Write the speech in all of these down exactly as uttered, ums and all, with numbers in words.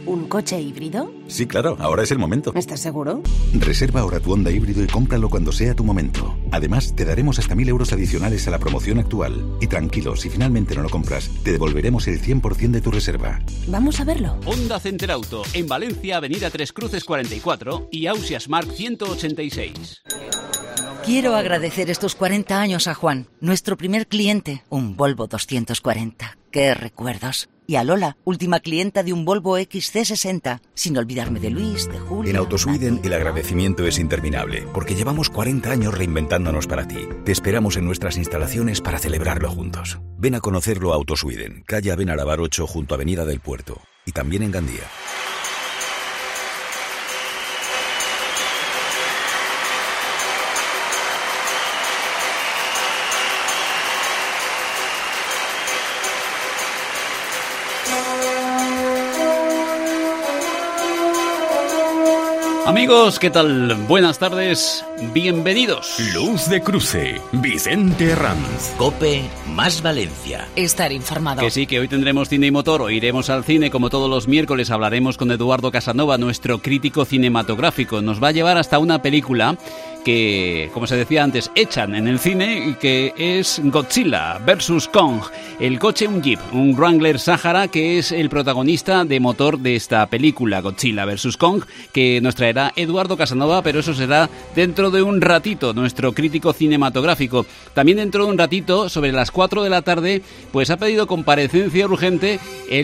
¿Un coche híbrido? Sí, claro, ahora es el momento. ¿Estás seguro? Reserva ahora tu Honda híbrido y cómpralo cuando sea tu momento. Además, te daremos hasta mil euros adicionales a la promoción actual. Y tranquilo, si finalmente no lo compras, te devolveremos el cien por ciento de tu reserva. Vamos a verlo. Honda Center Auto, en Valencia, Avenida Tres Cruces cuarenta y cuatro y Ausias Mark ciento ochenta y seis. Quiero agradecer estos cuarenta años a Juan, nuestro primer cliente, un Volvo doscientos cuarenta. ¡Qué recuerdos! Y a Lola, última clienta de un Volvo X C sesenta. Sin olvidarme de Luis, de Julio... En Autosweden el agradecimiento es interminable, porque llevamos cuarenta años reinventándonos para ti. Te esperamos en nuestras instalaciones para celebrarlo juntos. Ven a conocerlo a Autosweden, calle Benarabar ocho junto a Avenida del Puerto. Y también en Gandía. Amigos, ¿qué tal? Buenas tardes, bienvenidos. Luz de Cruce, Vicente Herranz. COPE más Valencia. Estar informado. Que sí, que hoy tendremos cine y motor, o iremos al cine como todos los miércoles. Hablaremos con Eduardo Casanova, nuestro crítico cinematográfico. Nos va a llevar hasta una película que, como se decía antes, echan en el cine y que es Godzilla versus Kong. El coche, un Jeep, un Wrangler Sahara, que es el protagonista de motor de esta película, Godzilla versus Kong, que nos traerá Eduardo Casanova, pero eso será dentro de un ratito, nuestro crítico cinematográfico. También dentro de un ratito, sobre las cuatro de la tarde, pues ha pedido comparecencia urgente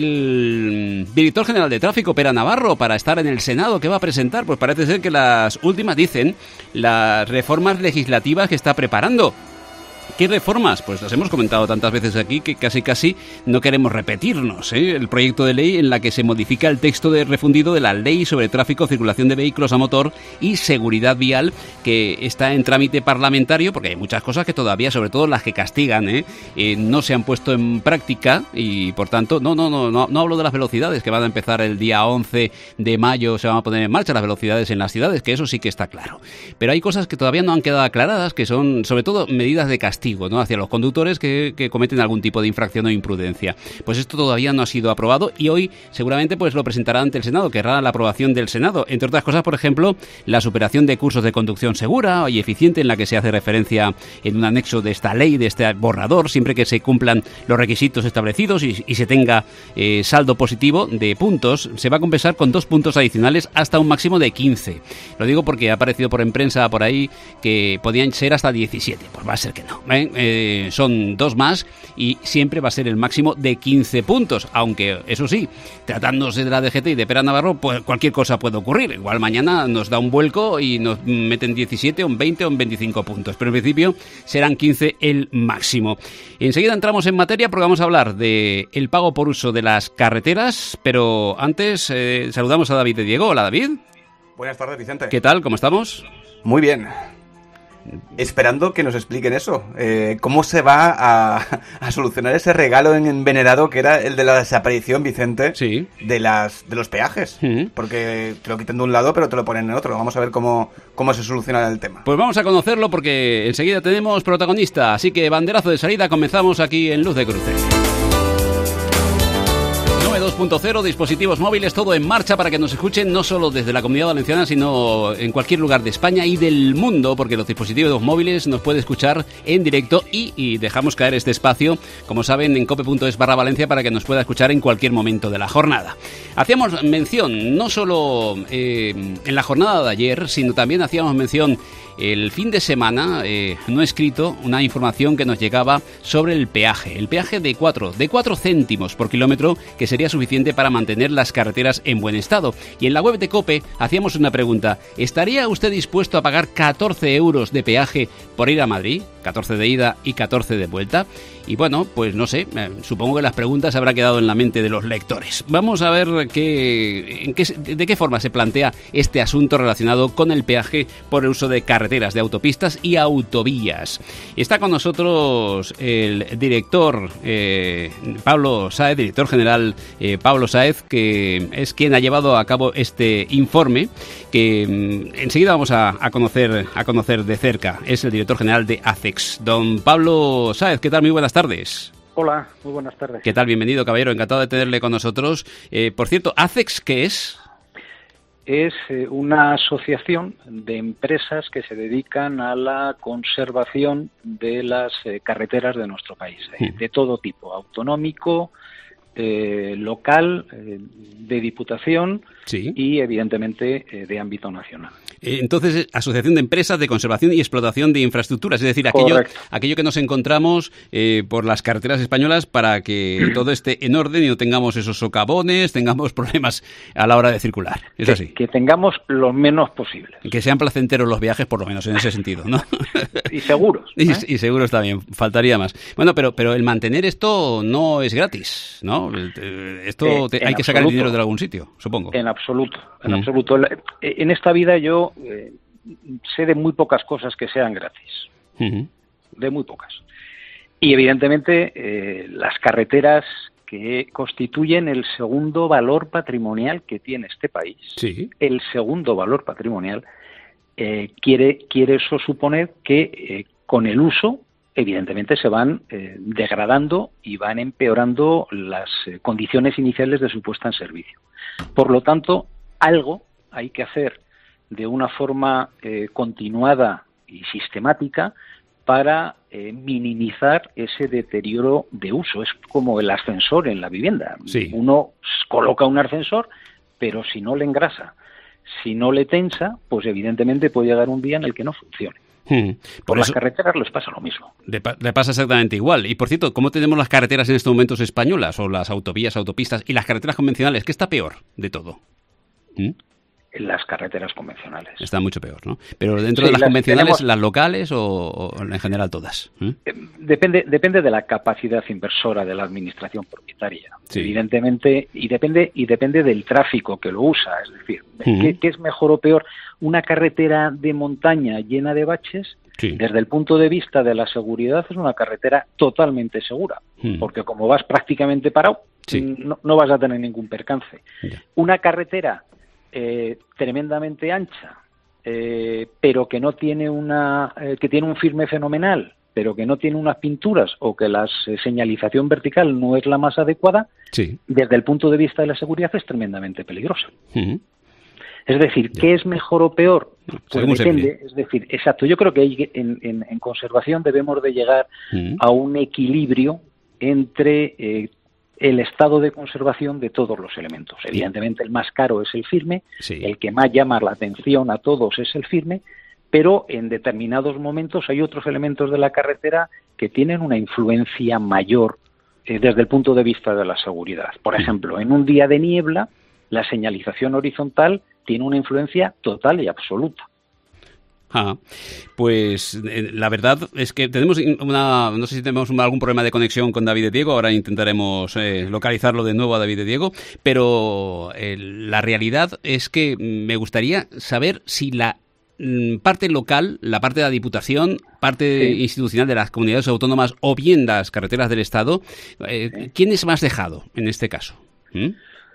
el director general de tráfico, Pera Navarro, para estar en el Senado. ¿Qué va a presentar? Pues parece ser que las últimas, dicen, las reformas legislativas que está preparando. ¿Qué reformas? Pues las hemos comentado tantas veces aquí que casi casi no queremos repetirnos, ¿eh? El proyecto de ley en la que se modifica el texto de refundido de la Ley sobre Tráfico, Circulación de Vehículos a Motor y Seguridad Vial, que está en trámite parlamentario, porque hay muchas cosas que todavía, sobre todo las que castigan, ¿eh? Eh, no se han puesto en práctica y, por tanto, no, no, no, no, no hablo de las velocidades, que van a empezar el día once de mayo, se van a poner en marcha las velocidades en las ciudades, que eso sí que está claro. Pero hay cosas que todavía no han quedado aclaradas, que son, sobre todo, medidas de castigo, ¿no?, hacia los conductores que, que cometen algún tipo de infracción o imprudencia. Pues esto todavía no ha sido aprobado y hoy seguramente pues lo presentará ante el Senado, querrá la aprobación del Senado. Entre otras cosas, por ejemplo, la superación de cursos de conducción segura y eficiente, en la que se hace referencia en un anexo de esta ley, de este borrador, siempre que se cumplan los requisitos establecidos y, y se tenga eh, saldo positivo de puntos, se va a compensar con dos puntos adicionales hasta un máximo de quince. Lo digo porque ha aparecido por en prensa por ahí que podían ser hasta diecisiete. Pues va a ser que no, ¿eh? Eh, son dos más y siempre va a ser el máximo de quince puntos, aunque eso sí, tratándose de la D G T y de Pera Navarro, pues cualquier cosa puede ocurrir. Igual mañana nos da un vuelco y nos meten diecisiete o en veinte o en veinticinco puntos, pero en principio serán quince el máximo. Enseguida entramos en materia porque vamos a hablar de el pago por uso de las carreteras, pero antes eh, saludamos a David de Diego. Hola, David. Buenas tardes, Vicente. ¿Qué tal? ¿Cómo estamos? Muy bien. Esperando que nos expliquen eso, eh, cómo se va a, a solucionar ese regalo envenenado que era el de la desaparición, Vicente, sí, de las de los peajes, uh-huh. Porque te lo quitan de un lado pero te lo ponen en otro. Vamos a ver cómo, cómo se soluciona el tema. Pues vamos a conocerlo porque enseguida tenemos protagonista, así que banderazo de salida, comenzamos aquí en Luz de Cruce. dos punto cero, dispositivos móviles, todo en marcha para que nos escuchen no solo desde la Comunidad Valenciana, sino en cualquier lugar de España y del mundo, porque los dispositivos móviles nos puede escuchar en directo y, y dejamos caer este espacio, como saben, en cope punto es barra Valencia para que nos pueda escuchar en cualquier momento de la jornada. Hacíamos mención, no solo eh, en la jornada de ayer, sino también hacíamos mención el fin de semana, eh, no he escrito una información que nos llegaba sobre el peaje, el peaje de cuatro, de cuatro céntimos por kilómetro, que sería suficiente para mantener las carreteras en buen estado. Y en la web de COPE hacíamos una pregunta: ¿estaría usted dispuesto a pagar catorce euros de peaje por ir a Madrid? catorce de ida y catorce de vuelta. Y bueno, pues no sé, eh, supongo que las preguntas habrán quedado en la mente de los lectores. Vamos a ver qué, en qué, de qué forma se plantea este asunto relacionado con el peaje por el uso de carreteras, de autopistas y autovías. Está con nosotros el director eh, Pablo Sáez, director general eh, Pablo Sáez, que es quien ha llevado a cabo este informe, que mm, enseguida vamos a, a, conocer, a conocer de cerca. Es el director general de ACEX. Don Pablo Sáez, ¿qué tal? Muy buenas tardes. Hola, muy buenas tardes. ¿Qué tal? Bienvenido, caballero. Encantado de tenerle con nosotros. Eh, por cierto, ¿ACEX qué es? Es eh, una asociación de empresas que se dedican a la conservación de las eh, carreteras de nuestro país, eh, de todo tipo, autonómico, eh, local, eh, de diputación sí. y, evidentemente, eh, de ámbito nacional. Entonces, Asociación de Empresas de Conservación y Explotación de Infraestructuras, es decir, aquello, aquello que nos encontramos eh, por las carreteras españolas para que todo esté en orden y no tengamos esos socavones, tengamos problemas a la hora de circular. Es que, así. Que tengamos lo menos posible. Que sean placenteros los viajes, por lo menos en ese sentido, ¿no? Y seguros. ¿eh? Y, y seguros también, faltaría más. Bueno, pero, pero el mantener esto no es gratis, ¿no? Esto te, eh, hay que sacar el dinero de algún sitio, supongo. En absoluto, en mm. absoluto. En esta vida yo eh, sé de muy pocas cosas que sean gratis, uh-huh. de muy pocas. Y evidentemente eh, las carreteras que constituyen el segundo valor patrimonial que tiene este país, sí. el segundo valor patrimonial, eh, quiere, quiere eso suponer que eh, con el uso evidentemente se van eh, degradando y van empeorando las eh, condiciones iniciales de su puesta en servicio. Por lo tanto, algo hay que hacer de una forma eh, continuada y sistemática para eh, minimizar ese deterioro de uso. Es como el ascensor en la vivienda. Sí. Uno coloca un ascensor, pero si no le engrasa, si no le tensa, pues evidentemente puede llegar un día en el que no funcione. Hmm. Por, por las eso, carreteras les pasa lo mismo. Le, le pasa exactamente igual. Y por cierto, ¿cómo tenemos las carreteras en estos momentos españolas? O las autovías, autopistas y las carreteras convencionales. ¿Qué está peor de todo? ¿Mm? En las carreteras convencionales. Está mucho peor, ¿no? Pero dentro sí, de las, las convencionales, tenemos... ¿las locales o, o en general todas? ¿Mm? Depende, depende de la capacidad inversora de la administración propietaria, sí. evidentemente, y depende y depende del tráfico que lo usa. Es decir, uh-huh. ¿qué, ¿qué es mejor o peor? Una carretera de montaña llena de baches, sí. desde el punto de vista de la seguridad, es una carretera totalmente segura, uh-huh. porque como vas prácticamente parado, sí. no, no vas a tener ningún percance. Yeah. Una carretera Eh, tremendamente ancha, eh, pero que no tiene una, eh, que tiene un firme fenomenal, pero que no tiene unas pinturas o que la eh, señalización vertical no es la más adecuada, sí. desde el punto de vista de la seguridad es tremendamente peligrosa. Uh-huh. Es decir, ¿qué es mejor o peor? Pues Según depende, es decir, exacto. Yo creo que hay, en, en, en conservación debemos de llegar uh-huh. a un equilibrio entre eh, el estado de conservación de todos los elementos. Evidentemente el más caro es el firme, sí. el que más llama la atención a todos es el firme, pero en determinados momentos hay otros elementos de la carretera que tienen una influencia mayor eh, desde el punto de vista de la seguridad. Por ejemplo, en un día de niebla, la señalización horizontal tiene una influencia total y absoluta. Ah, pues eh, la verdad es que tenemos una, no sé si tenemos algún problema de conexión con David de Diego, ahora intentaremos eh, localizarlo de nuevo a David de Diego, pero eh, la realidad es que me gustaría saber si la mm, parte local, la parte de la Diputación, parte sí. institucional de las comunidades autónomas o bien las carreteras del Estado, eh, sí. ¿quién es más dejado en este caso? ¿Mm?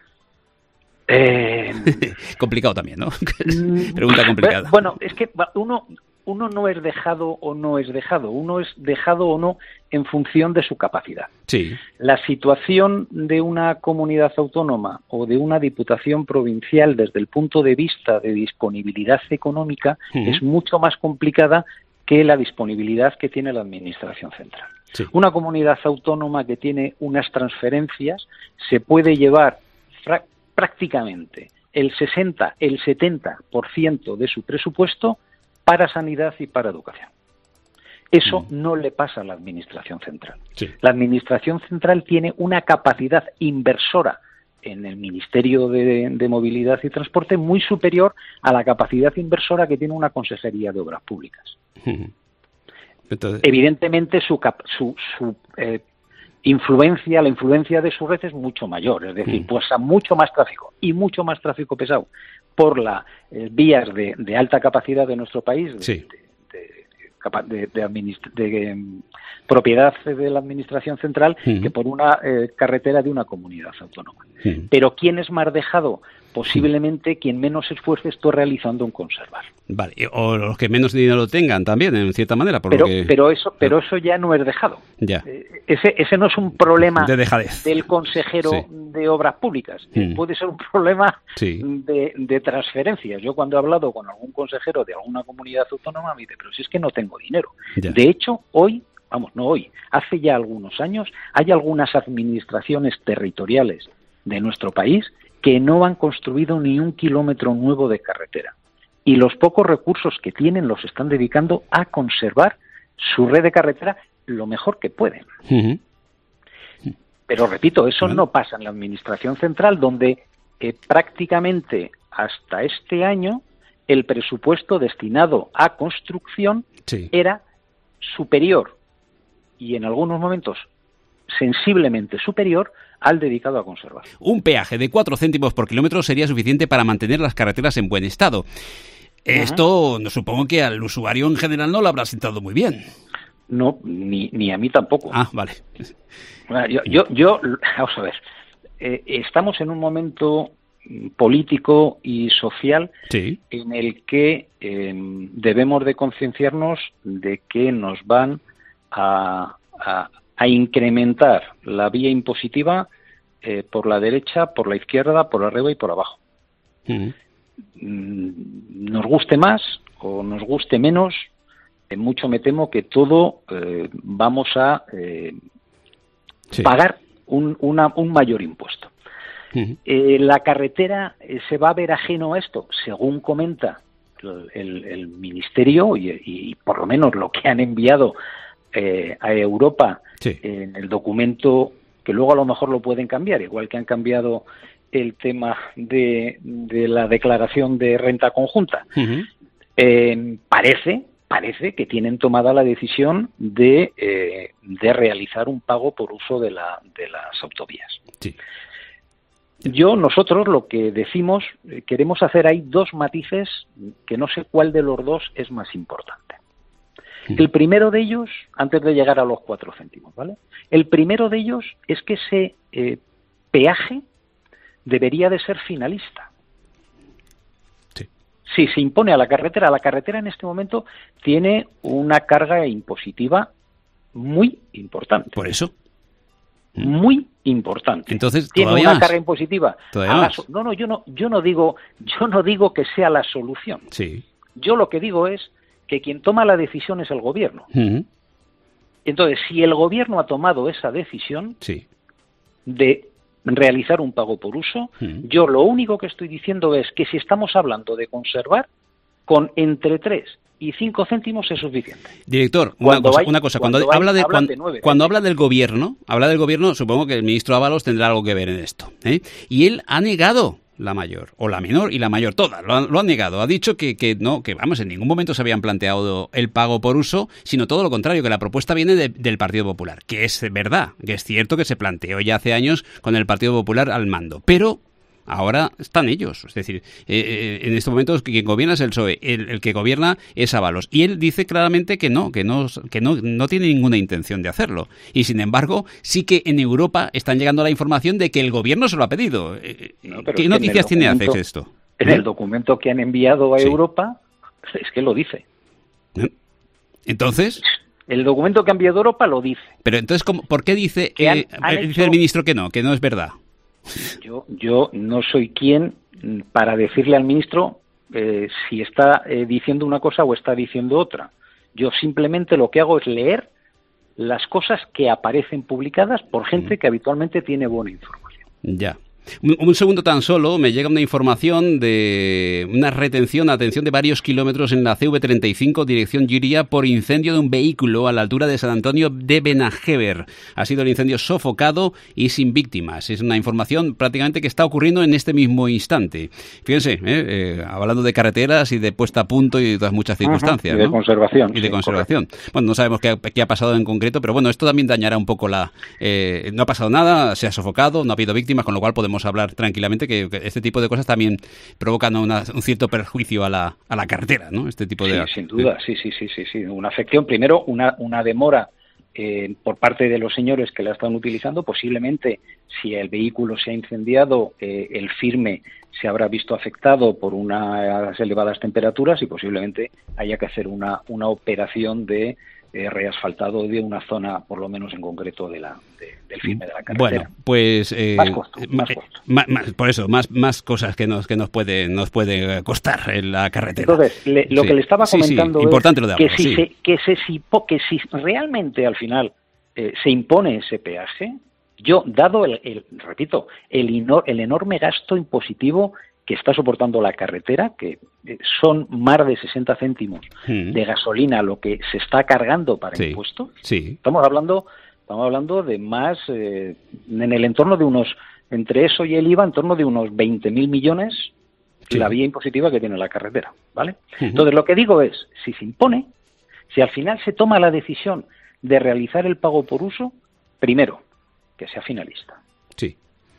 Eh, complicado también, ¿no? Pregunta complicada. Bueno, es que uno, uno no es dejado o no es dejado, uno es dejado o no en función de su capacidad. Sí. La situación de una comunidad autónoma o de una diputación provincial desde el punto de vista de disponibilidad económica uh-huh. es mucho más complicada que la disponibilidad que tiene la Administración central. Sí. Una comunidad autónoma que tiene unas transferencias se puede llevar fra- prácticamente el sesenta, el setenta por ciento de su presupuesto para sanidad y para educación. Eso mm. no le pasa a la Administración central. Sí. La Administración central tiene una capacidad inversora en el Ministerio de, de Movilidad y Transporte muy superior a la capacidad inversora que tiene una Consejería de Obras Públicas. Mm. Entonces... Evidentemente su, cap- su, su eh, influencia, la influencia de su red es mucho mayor, es decir, mm. pues a mucho más tráfico y mucho más tráfico pesado por las eh, vías de, de alta capacidad de nuestro país, de, sí. de, de, de, administ- de eh, propiedad de la Administración central, mm. que por una eh, carretera de una comunidad autónoma. Mm. Pero ¿quién es más dejado? posiblemente quien menos esfuerzo esté realizando en conservar. Vale, o los que menos dinero tengan también, en cierta manera. Por pero, lo que... pero eso pero eso ya no es dejado. Ya. Ese, ese no es un problema de dejadez. del consejero sí. de Obras Públicas. Mm. Puede ser un problema sí. de, de transferencias. Yo cuando he hablado con algún consejero de alguna comunidad autónoma me dice, pero si es que no tengo dinero. Ya. De hecho, hoy, vamos, no hoy, hace ya algunos años, hay algunas administraciones territoriales de nuestro país que no han construido ni un kilómetro nuevo de carretera. Y los pocos recursos que tienen los están dedicando a conservar su red de carretera lo mejor que pueden. Uh-huh. Pero repito, eso bueno. no pasa en la Administración Central, donde eh, prácticamente hasta este año el presupuesto destinado a construcción sí. era superior y en algunos momentos sensiblemente superior al dedicado a conservar. Un peaje de cuatro céntimos por kilómetro sería suficiente para mantener las carreteras en buen estado. Uh-huh. Esto no, supongo que al usuario en general no lo habrá sentado muy bien. No, ni, ni a mí tampoco. Ah, vale. Bueno, yo, yo, yo, vamos a ver, eh, estamos en un momento político y social sí. en el que eh, debemos de concienciarnos de que nos van a, a, a incrementar la vía impositiva eh, por la derecha, por la izquierda, por arriba y por abajo. Uh-huh. Nos guste más o nos guste menos, eh, mucho me temo que todo eh, vamos a eh, sí. pagar un, una, un mayor impuesto. Uh-huh. Eh, la carretera eh, se va a ver ajeno a esto, según comenta el, el, el Ministerio y, y por lo menos lo que han enviado eh, a Europa sí. en el documento, que luego a lo mejor lo pueden cambiar, igual que han cambiado el tema de, de la declaración de renta conjunta. Uh-huh. Eh, parece, parece que tienen tomada la decisión de, eh, de realizar un pago por uso de, la, de las autovías. Sí. Yo, nosotros, lo que decimos, eh, queremos hacer ahí dos matices que no sé cuál de los dos es más importante. Uh-huh. El primero de ellos, antes de llegar a los cuatro céntimos, ¿vale? El primero de ellos es que ese eh, peaje debería de ser finalista. Sí. Si se impone a la carretera, la carretera en este momento tiene una carga impositiva muy importante. Por eso. Muy importante. Entonces, tiene todavía una más. carga impositiva. Todavía más. So- no, no, yo no, yo no digo, yo no digo que sea la solución. Sí. Yo lo que digo es que quien toma la decisión es el gobierno. Uh-huh. Entonces, si el gobierno ha tomado esa decisión sí. de realizar un pago por uso, uh-huh. yo lo único que estoy diciendo es que si estamos hablando de conservar, con entre tres y cinco céntimos es suficiente. Director, una cosa, hay, una cosa, cuando, cuando habla de cuando, de nueve, cuando habla del gobierno, habla del gobierno, supongo que el ministro Ábalos tendrá algo que ver en esto, ¿eh? Y él ha negado la mayor, o la menor y la mayor, todas, lo, lo han negado. Ha dicho que, que no, que vamos, en ningún momento se habían planteado el pago por uso, sino todo lo contrario, que la propuesta viene de, del Partido Popular, que es verdad, que es cierto que se planteó ya hace años con el Partido Popular al mando, pero ahora están ellos, es decir, eh, en estos momentos quien gobierna es el P S O E, el, el que gobierna es Ábalos, y él dice claramente que no, que no, que no, no tiene ninguna intención de hacerlo, y sin embargo sí que en Europa están llegando la información de que el gobierno se lo ha pedido. No, ¿Qué noticias tiene A C E X esto? En el documento que han enviado a sí. Europa es que lo dice. Entonces, el documento que ha enviado a Europa lo dice. Pero entonces, ¿cómo, ¿por qué dice, eh, han, han dice hecho... el ministro que no, que no es verdad? Yo, yo no soy quien para decirle al ministro eh, si está eh, diciendo una cosa o está diciendo otra. Yo simplemente lo que hago es leer las cosas que aparecen publicadas por gente que habitualmente tiene buena información. Ya. Un, un segundo tan solo, me llega una información de una retención, atención, de varios kilómetros en la C V treinta y cinco, dirección Llíria, por incendio de un vehículo a la altura de San Antonio de Benajever. Ha sido el incendio sofocado y sin víctimas. Es una información prácticamente que está ocurriendo en este mismo instante. Fíjense, eh, eh, hablando de carreteras y de puesta a punto y de otras muchas circunstancias. Uh-huh. Y de ¿no? conservación. Y de sí, conservación. Correcto. Bueno, no sabemos qué, qué ha pasado en concreto, pero bueno, esto también dañará un poco la... Eh, no ha pasado nada, se ha sofocado, no ha habido víctimas, con lo cual podemos hablar tranquilamente que, que este tipo de cosas también provocan una, un cierto perjuicio a la, a la carretera, ¿no? Este tipo de... Sí, sin duda, sí, sí, sí, sí, sí. Una afección, primero, una, una demora eh, por parte de los señores que la están utilizando. Posiblemente, si el vehículo se ha incendiado, eh, el firme se habrá visto afectado por unas elevadas temperaturas y posiblemente haya que hacer una, una operación de eh, reasfaltado de una zona, por lo menos en concreto, de la de, del firme de la carretera. Bueno, pues eh, más costo, más costo. Más, más, por eso, más más cosas que nos que nos puede nos puede costar en la carretera. Entonces, le, lo sí. que le estaba comentando sí, sí. Importante es lo de que, ahora, si sí. se, que, se, si, que si realmente al final eh, se impone ese peaje, yo, dado el, el repito, el, inor, el enorme gasto impositivo que está soportando la carretera, que son más de sesenta céntimos mm. de gasolina lo que se está cargando para sí. impuestos, sí. estamos hablando estamos hablando de más, eh, en el entorno de unos, entre eso y el I V A, en torno de unos veinte mil millones sí. la vía impositiva que tiene la carretera, ¿vale? Uh-huh. Entonces, lo que digo es, si se impone, si al final se toma la decisión de realizar el pago por uso, primero, que sea finalista. Sí.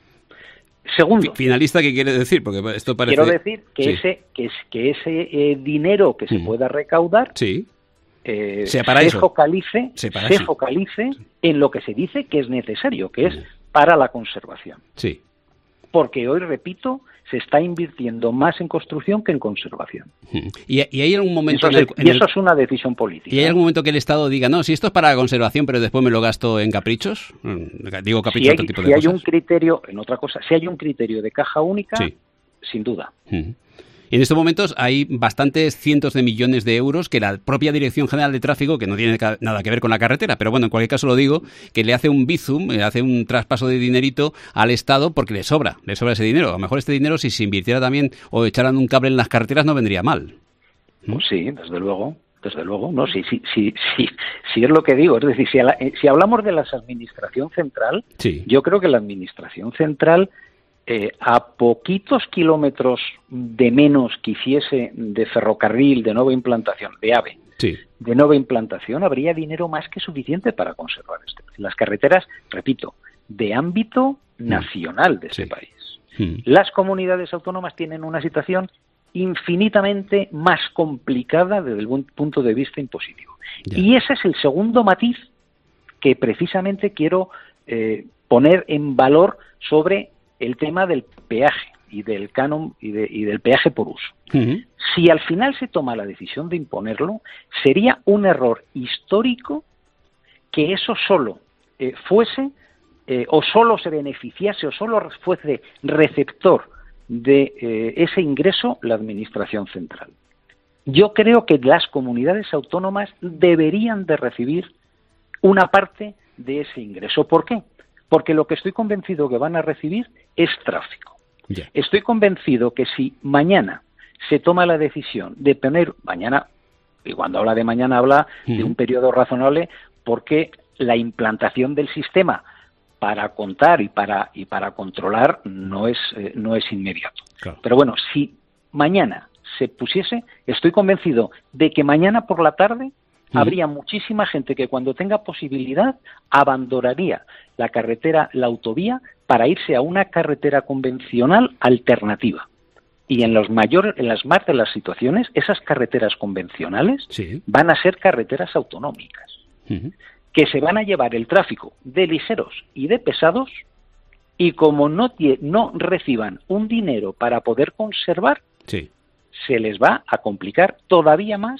Segundo. ¿Finalista qué quiere decir? Porque esto parece... Quiero decir que sí. ese que, es, que ese eh, dinero que se mm. pueda recaudar sí. eh, sea para se eso. focalice, se, para se eso. focalice en lo que se dice que es necesario, que es para la conservación. Sí. Porque hoy, repito, se está invirtiendo más en construcción que en conservación. ¿Y, y hay algún momento... Eso, en el, y en eso el, es una decisión política. ¿Y hay algún momento que el Estado diga, no, si esto es para la conservación, pero después me lo gasto en caprichos? Digo caprichos, si hay, otro tipo si de hay cosas. un criterio, en otra cosa, si hay un criterio de caja única, sí. sin duda. Uh-huh. Y en estos momentos hay bastantes cientos de millones de euros que la propia Dirección General de Tráfico, que no tiene nada que ver con la carretera, pero bueno, en cualquier caso lo digo, que le hace un bizum, le hace un traspaso de dinerito al Estado porque le sobra, le sobra ese dinero. A lo mejor este dinero, si se invirtiera también o echaran un cable en las carreteras, no vendría mal. Pues sí, desde luego. Desde luego, no, sí, sí, sí, sí, sí es lo que digo. Es decir, si, la, si hablamos de la administración central, sí. yo creo que la administración central, eh, a poquitos kilómetros de menos que hiciese de ferrocarril, de nueva implantación, de AVE, sí. de nueva implantación, habría dinero más que suficiente para conservar esto. Las carreteras, repito, de ámbito mm. nacional de este sí. país. Mm. Las comunidades autónomas tienen una situación infinitamente más complicada desde el punto de vista impositivo. Ya. Y ese es el segundo matiz que precisamente quiero eh, poner en valor sobre el tema del peaje y del canon y, de, y del peaje por uso. Uh-huh. Si al final se toma la decisión de imponerlo, sería un error histórico que eso solo eh, fuese eh, o solo se beneficiase o solo fuese receptor de eh, ese ingreso la administración central. Yo creo que las comunidades autónomas deberían de recibir una parte de ese ingreso. ¿Por qué? Porque lo que estoy convencido que van a recibir es tráfico. Yeah. Estoy convencido que si mañana se toma la decisión de poner, mañana, y cuando habla de mañana habla uh-huh. de un periodo razonable, porque la implantación del sistema para contar y para y para controlar no es eh, no es inmediato. Claro. Pero bueno, si mañana se pusiese, estoy convencido de que mañana por la tarde uh-huh. habría muchísima gente que cuando tenga posibilidad abandonaría la carretera, la autovía, para irse a una carretera convencional alternativa. Y en los mayores, en las más de las situaciones, esas carreteras convencionales sí. van a ser carreteras autonómicas. Uh-huh. Que se van a llevar el tráfico de ligeros y de pesados, y como no, no reciban un dinero para poder conservar, sí. se les va a complicar todavía más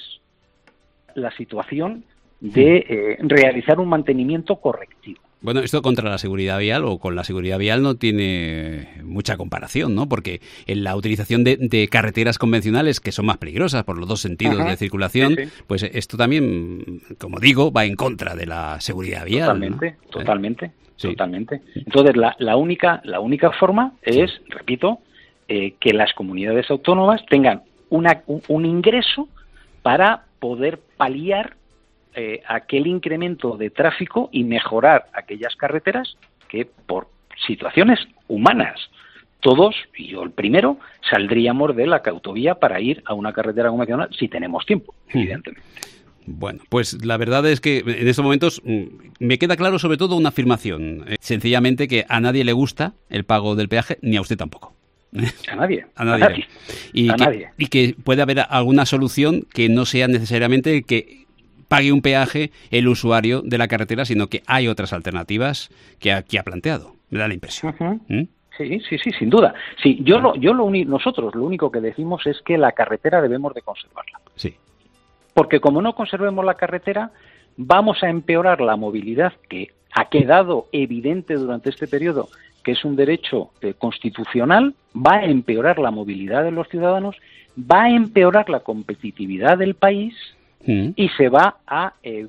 la situación de eh, realizar un mantenimiento correctivo. Bueno, esto contra la seguridad vial o con la seguridad vial no tiene mucha comparación, ¿no? Porque en la utilización de, de carreteras convencionales, que son más peligrosas por los dos sentidos Ajá. de circulación, sí, sí. pues esto también, como digo, va en contra de la seguridad vial. Totalmente, ¿no? totalmente, sí. totalmente. Entonces, la, la única la única forma es, sí. repito, eh, que las comunidades autónomas tengan una, un, un ingreso para poder paliar Eh, aquel incremento de tráfico y mejorar aquellas carreteras que por situaciones humanas todos, y yo el primero, saldríamos de la autovía para ir a una carretera convencional si tenemos tiempo, evidentemente. Bueno, pues la verdad es que en estos momentos me queda claro sobre todo una afirmación, eh, sencillamente que a nadie le gusta el pago del peaje, ni a usted tampoco. A nadie. A nadie. A nadie. Y, a que, nadie. y que puede haber alguna solución que no sea necesariamente que pague un peaje el usuario de la carretera, sino que hay otras alternativas que aquí ha planteado. Me da la impresión. Uh-huh. ¿Mm? Sí, sí, sí, sin duda. Sí, yo lo, yo lo uni- nosotros lo único que decimos es que la carretera debemos de conservarla. Sí. Porque como no conservemos la carretera, vamos a empeorar la movilidad, que ha quedado evidente durante este periodo que es un derecho eh, constitucional, va a empeorar la movilidad de los ciudadanos, va a empeorar la competitividad del país mm. y se va a eh,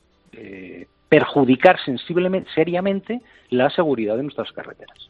eh, perjudicar sensiblemente, seriamente, la seguridad de nuestras carreteras.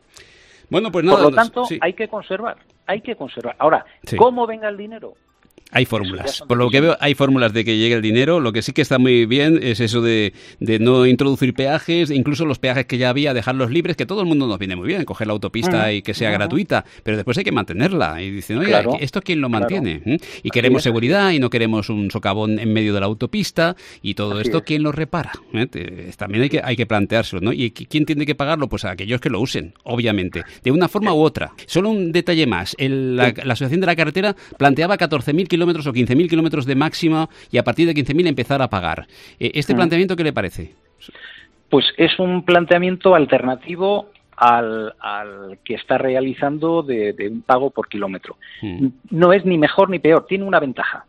Bueno, pues nada, Por lo tanto, sí. hay que conservar, hay que conservar. Ahora, sí. ¿cómo venga el dinero? Hay fórmulas. Por lo que veo, hay fórmulas de que llegue el dinero. Lo que sí que está muy bien es eso de, de no introducir peajes, incluso los peajes que ya había, dejarlos libres, que todo el mundo nos viene muy bien, coger la autopista uh-huh. y que sea uh-huh. gratuita, pero después hay que mantenerla. Y dicen, oye, claro, ¿esto quién lo mantiene? Claro. ¿Mm? Y queremos Así seguridad es. y no queremos un socavón en medio de la autopista y todo Así esto, es. ¿quién lo repara? ¿Eh? También hay que, hay que planteárselo, ¿no? ¿Y quién tiene que pagarlo? Pues a aquellos que lo usen, obviamente, de una forma u otra. Solo un detalle más. El, la, la Asociación de la Carretera planteaba catorce mil kilómetros o quince mil kilómetros de máxima y a partir de quince mil empezar a pagar. ¿Este planteamiento qué le parece? Pues es un planteamiento alternativo al, al que está realizando de, de un pago por kilómetro. Mm. No es ni mejor ni peor, tiene una ventaja,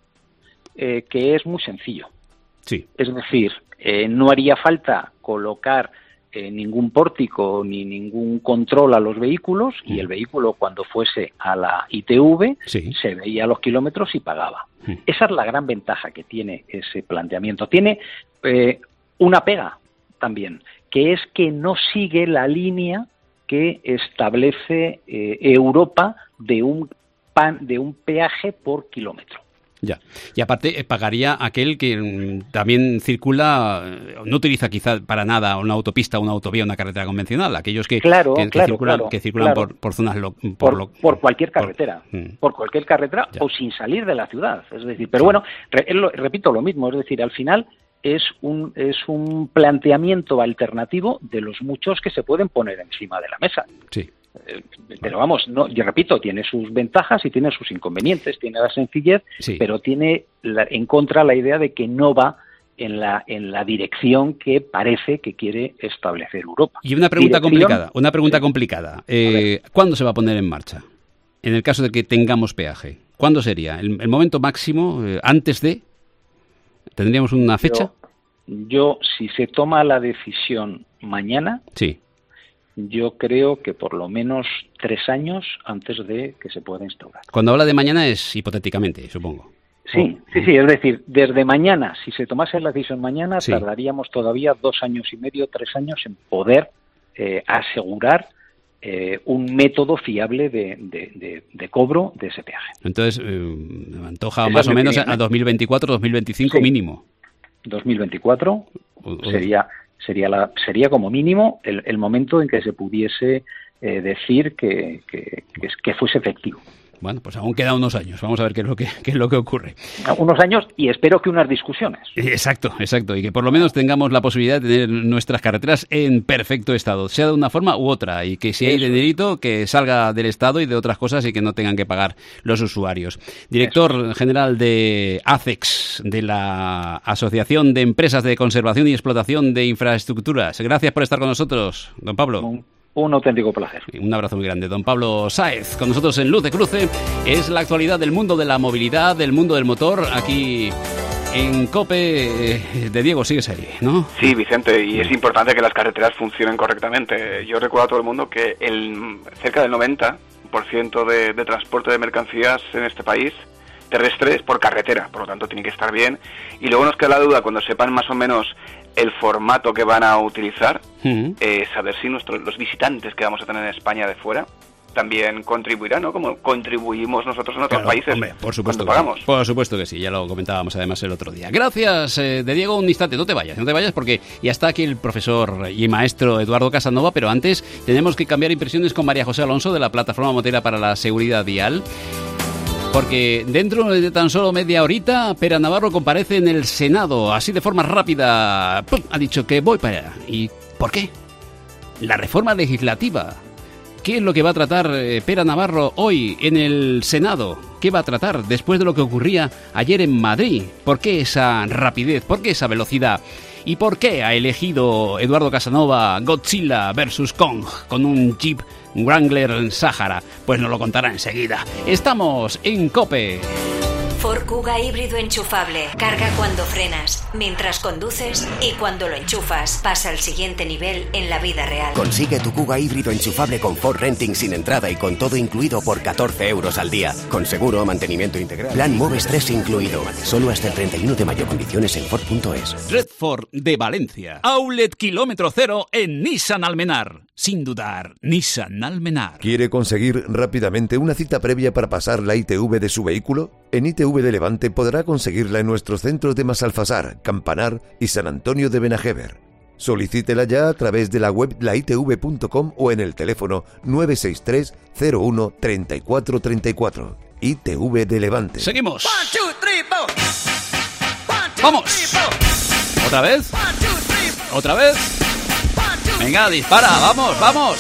eh, que es muy sencillo. Sí. Es decir, eh, no haría falta colocar Eh, ningún pórtico ni ningún control a los vehículos y el vehículo cuando fuese a la I T V sí. se veía los kilómetros y pagaba. Sí. Esa es la gran ventaja que tiene ese planteamiento. Tiene eh, una pega también, que es que no sigue la línea que establece eh, Europa de un, pan, de un peaje por kilómetro. Ya. Y aparte eh, pagaría aquel que mm, también circula, eh, no utiliza quizá para nada una autopista, una autovía, una carretera convencional, aquellos que, claro, que, que claro, circulan, claro, que circulan claro. por, por zonas... Lo, por, por, lo, por cualquier carretera, por, mm. por cualquier carretera ya. o sin salir de la ciudad. Es decir, pero sí. bueno, re, repito lo mismo, es decir, al final es un, es un planteamiento alternativo de los muchos que se pueden poner encima de la mesa. Sí. Pero vamos, no, yo repito, tiene sus ventajas y tiene sus inconvenientes, tiene la sencillez, sí. pero tiene la, en contra la idea de que no va en la en la dirección que parece que quiere establecer Europa. Y una pregunta dirección, complicada, una pregunta sí. complicada. Eh, ¿Cuándo se va a poner en marcha? En el caso de que tengamos peaje, ¿cuándo sería? ¿El, el momento máximo? Eh, ¿Antes de? ¿Tendríamos una fecha? Yo, yo, si se toma la decisión mañana... Sí. Yo creo que por lo menos tres años antes de que se pueda instaurar. Cuando habla de mañana es hipotéticamente, supongo. Sí, oh. sí, sí, es decir, desde mañana, si se tomase la decisión mañana, sí. tardaríamos todavía dos años y medio, tres años en poder eh, asegurar eh, un método fiable de, de, de, de cobro de ese peaje. Entonces, eh, me antoja Esa más o menos opinión, a dos mil veinticuatro, dos mil veinticinco sí. mínimo. dos mil veinticuatro o, o... sería... Sería, la, sería como mínimo el, el momento en que se pudiese eh, decir que, que, que, que fuese efectivo. Bueno, pues aún quedan unos años. Vamos a ver qué es lo que, qué es lo que ocurre. Unos años y espero que unas discusiones. Exacto, exacto. Y que por lo menos tengamos la posibilidad de tener nuestras carreteras en perfecto estado, sea de una forma u otra. Y que si hay dinerito, que salga del Estado y de otras cosas y que no tengan que pagar los usuarios. Director Eso. general de A C E X, de la Asociación de Empresas de Conservación y Explotación de Infraestructuras. Gracias por estar con nosotros, don Pablo. Un, un auténtico placer. Un abrazo muy grande. Don Pablo Sáez, con nosotros en Luz de Cruce. Es la actualidad del mundo de la movilidad, del mundo del motor, aquí en COPE. De Diego, sigues ahí, ¿no? Sí, Vicente, y es importante que las carreteras funcionen correctamente. Yo recuerdo a todo el mundo que el cerca del noventa por ciento de, de transporte de mercancías en este país terrestre es por carretera, por lo tanto tiene que estar bien. Y luego nos queda la duda, cuando sepan más o menos el formato que van a utilizar, uh-huh. eh, saber si nuestros, los visitantes que vamos a tener en España de fuera también contribuirán, ¿no? Como contribuimos nosotros en otros claro, países hombre, por supuesto cuando pagamos. Sí. Por supuesto que sí, ya lo comentábamos además el otro día. Gracias, eh, de Diego, un instante, no te vayas, no te vayas porque ya está aquí el profesor y maestro Eduardo Casanova, pero antes tenemos que cambiar impresiones con María José Alonso de la Plataforma Motera para la Seguridad Vial. Porque dentro de tan solo media horita, Pera Navarro comparece en el Senado, así de forma rápida. ¡Pum! Ha dicho que voy para allá. ¿Y por qué? La reforma legislativa ¿Qué es lo que va a tratar eh, Pera Navarro hoy en el Senado? ¿Qué va a tratar después de lo que ocurría ayer en Madrid? ¿Por qué esa rapidez? ¿Por qué esa velocidad? ¿Y por qué ha elegido Eduardo Casanova Godzilla versus Kong con un Jeep Wrangler Sahara? Pues nos lo contará enseguida. Estamos en COPE. Ford Kuga híbrido enchufable. Carga cuando frenas, mientras conduces y cuando lo enchufas. Pasa al siguiente nivel en la vida real. Consigue tu Kuga híbrido enchufable con Ford Renting sin entrada y con todo incluido por catorce euros al día. Con seguro, mantenimiento integral. Plan Moves tres incluido. Solo hasta el treinta y uno de mayo. Condiciones en Ford punto es. Red Ford de Valencia. Outlet kilómetro cero en Nissan Almenar. Sin dudar, Nissan Almenar. ¿Quiere conseguir rápidamente una cita previa para pasar la I T V de su vehículo? En I T V de Levante podrá conseguirla en nuestros centros de Masalfasar, Campanar y San Antonio de Benajever. Solicítela ya a través de la web la i t v punto com o en el teléfono nueve seis tres cero uno tres cuatro tres cuatro. I T V de Levante. Seguimos. ¡Vamos! ¿Otra vez? ¿Otra vez? Venga, dispara, vamos, vamos.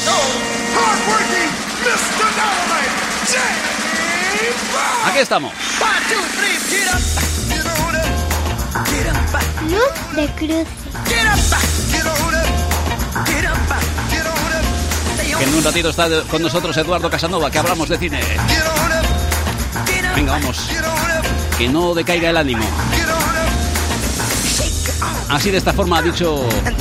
Aquí estamos. Luz de Cruce. Que en un ratito está con nosotros Eduardo Casanova, que hablamos de cine. Venga, vamos. Que no decaiga el ánimo. Así de esta forma ha dicho...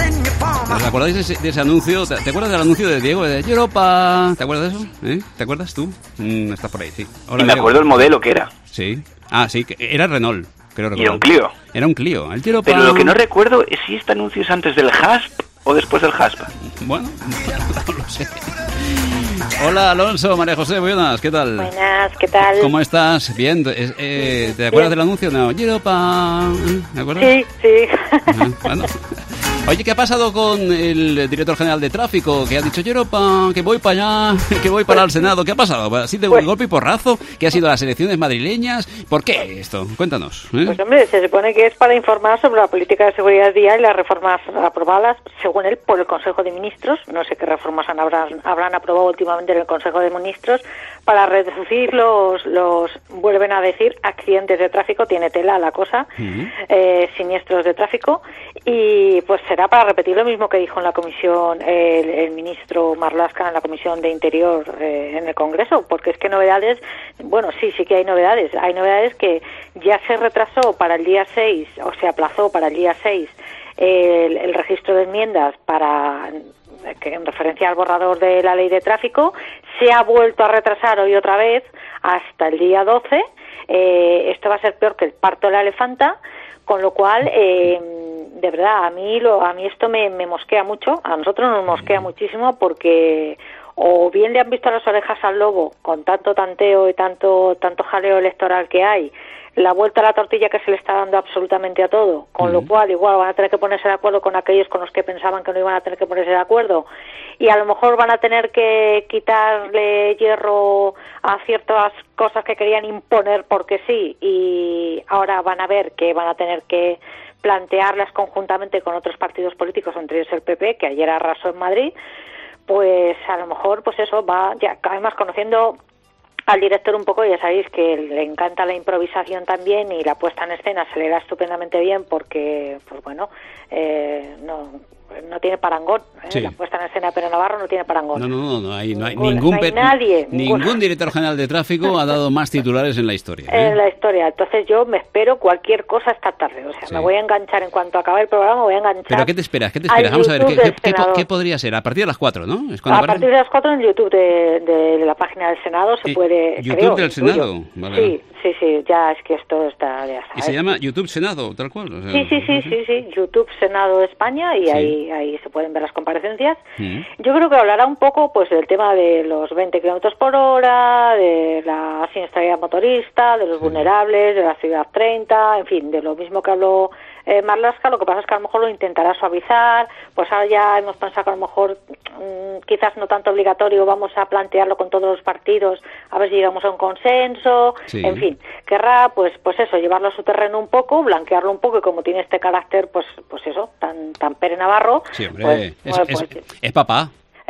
¿Os acordáis de ese, de ese anuncio? ¿Te, ¿Te acuerdas del anuncio de Diego de Europa? ¿Te acuerdas de eso? ¿Eh? ¿Te acuerdas tú? Mm, estás por ahí, sí. Hola, y me Diego. Acuerdo el modelo que era. Sí. Ah, sí, que era Renault. Creo y era un Clio. Era un Clio. El Europa... Pero lo que no recuerdo es si este anuncio es antes del Hasp o después del Hasp. Bueno, no lo sé. Hola Alonso, María José, buenas, ¿qué tal? Buenas, ¿qué tal? ¿Cómo estás? Bien, eh, ¿te acuerdas Bien. del anuncio? No, Europa, ¿te acuerdas? Sí, sí. Ah, bueno. Oye, ¿qué ha pasado con el director general de tráfico? Que ha dicho, Europa, que voy para allá, que voy para el Senado. ¿Qué ha pasado? ¿Así de pues, golpe y porrazo? ¿Qué ha sido las elecciones madrileñas? ¿Por qué esto? Cuéntanos. ¿eh? Pues hombre, se supone que es para informar sobre la política de seguridad vial y las reformas aprobadas, según él, por el Consejo de Ministros. No sé qué reformas han, habrán, habrán aprobado últimamente en el Consejo de Ministros para reducir los, los, vuelven a decir, accidentes de tráfico. Tiene tela la cosa, uh-huh. eh, siniestros de tráfico. Y pues será para repetir lo mismo que dijo en la comisión el, el ministro Marlaska en la comisión de Interior eh, en el Congreso, porque es que novedades, bueno, sí, sí que hay novedades. Hay novedades que ya se retrasó para el día seis, o se aplazó para el día seis el, el registro de enmiendas para... que en referencia al borrador de la ley de tráfico, se ha vuelto a retrasar hoy otra vez hasta el día doce. Eh, esto va a ser peor que el parto de la elefanta, con lo cual, eh, de verdad, a mí lo, a mí esto me, me mosquea mucho, a nosotros nos mosquea muchísimo porque o bien le han visto las orejas al lobo con tanto tanteo y tanto tanto jaleo electoral que hay, la vuelta a la tortilla que se le está dando absolutamente a todo, con uh-huh. lo cual igual van a tener que ponerse de acuerdo con aquellos con los que pensaban que no iban a tener que ponerse de acuerdo y a lo mejor van a tener que quitarle hierro a ciertas cosas que querían imponer porque sí, y ahora van a ver que van a tener que plantearlas conjuntamente con otros partidos políticos, entre ellos el P P, que ayer arrasó en Madrid. Pues a lo mejor, pues eso, va, ya además conociendo al director un poco, ya sabéis que le encanta la improvisación también y la puesta en escena se le da estupendamente bien porque, pues bueno, eh, no no tiene parangón, ¿eh? Sí. La puesta en escena de Pera Navarro no tiene parangón. No, no, no, no hay, no hay ningún, ningún, no hay nadie, ningún, ningún director general de tráfico ha dado más titulares en la historia. ¿eh? En la historia, entonces yo me espero cualquier cosa esta tarde, o sea, sí. me voy a enganchar en cuanto acabe el programa, voy a enganchar. ¿Pero qué te esperas? ¿Qué te esperas? Vamos a ver, ¿qué, qué, qué, qué podría ser? A partir de las cuatro, ¿no? ¿Es a partir aparece? de las cuatro en YouTube de, de la página del Senado se eh, puede... ¿YouTube creo, del Senado? Vale. Sí, sí, sí, ya es que esto está... Ya sabes. ¿Y se llama YouTube Senado, tal cual? O sea, sí, sí, sí, sí, sí, YouTube Senado de España y sí. ahí, ahí se pueden ver las comparecencias. Mm. Yo creo que hablará un poco pues del tema de los veinte kilómetros por hora, de la siniestralidad motorista, de los sí. vulnerables, de la ciudad treinta, en fin, de lo mismo que habló eh, Marlaska. Lo que pasa es que a lo mejor lo intentará suavizar, pues ahora ya hemos pensado que a lo mejor mmm, quizás no tanto obligatorio, vamos a plantearlo con todos los partidos, a ver si llegamos a un consenso, sí. en fin, querrá pues pues eso, llevarlo a su terreno un poco, blanquearlo un poco y como tiene este carácter, pues pues eso, tan tan Pere Navarro, sí, hombre, pues, es, pues, es, pues, es papá.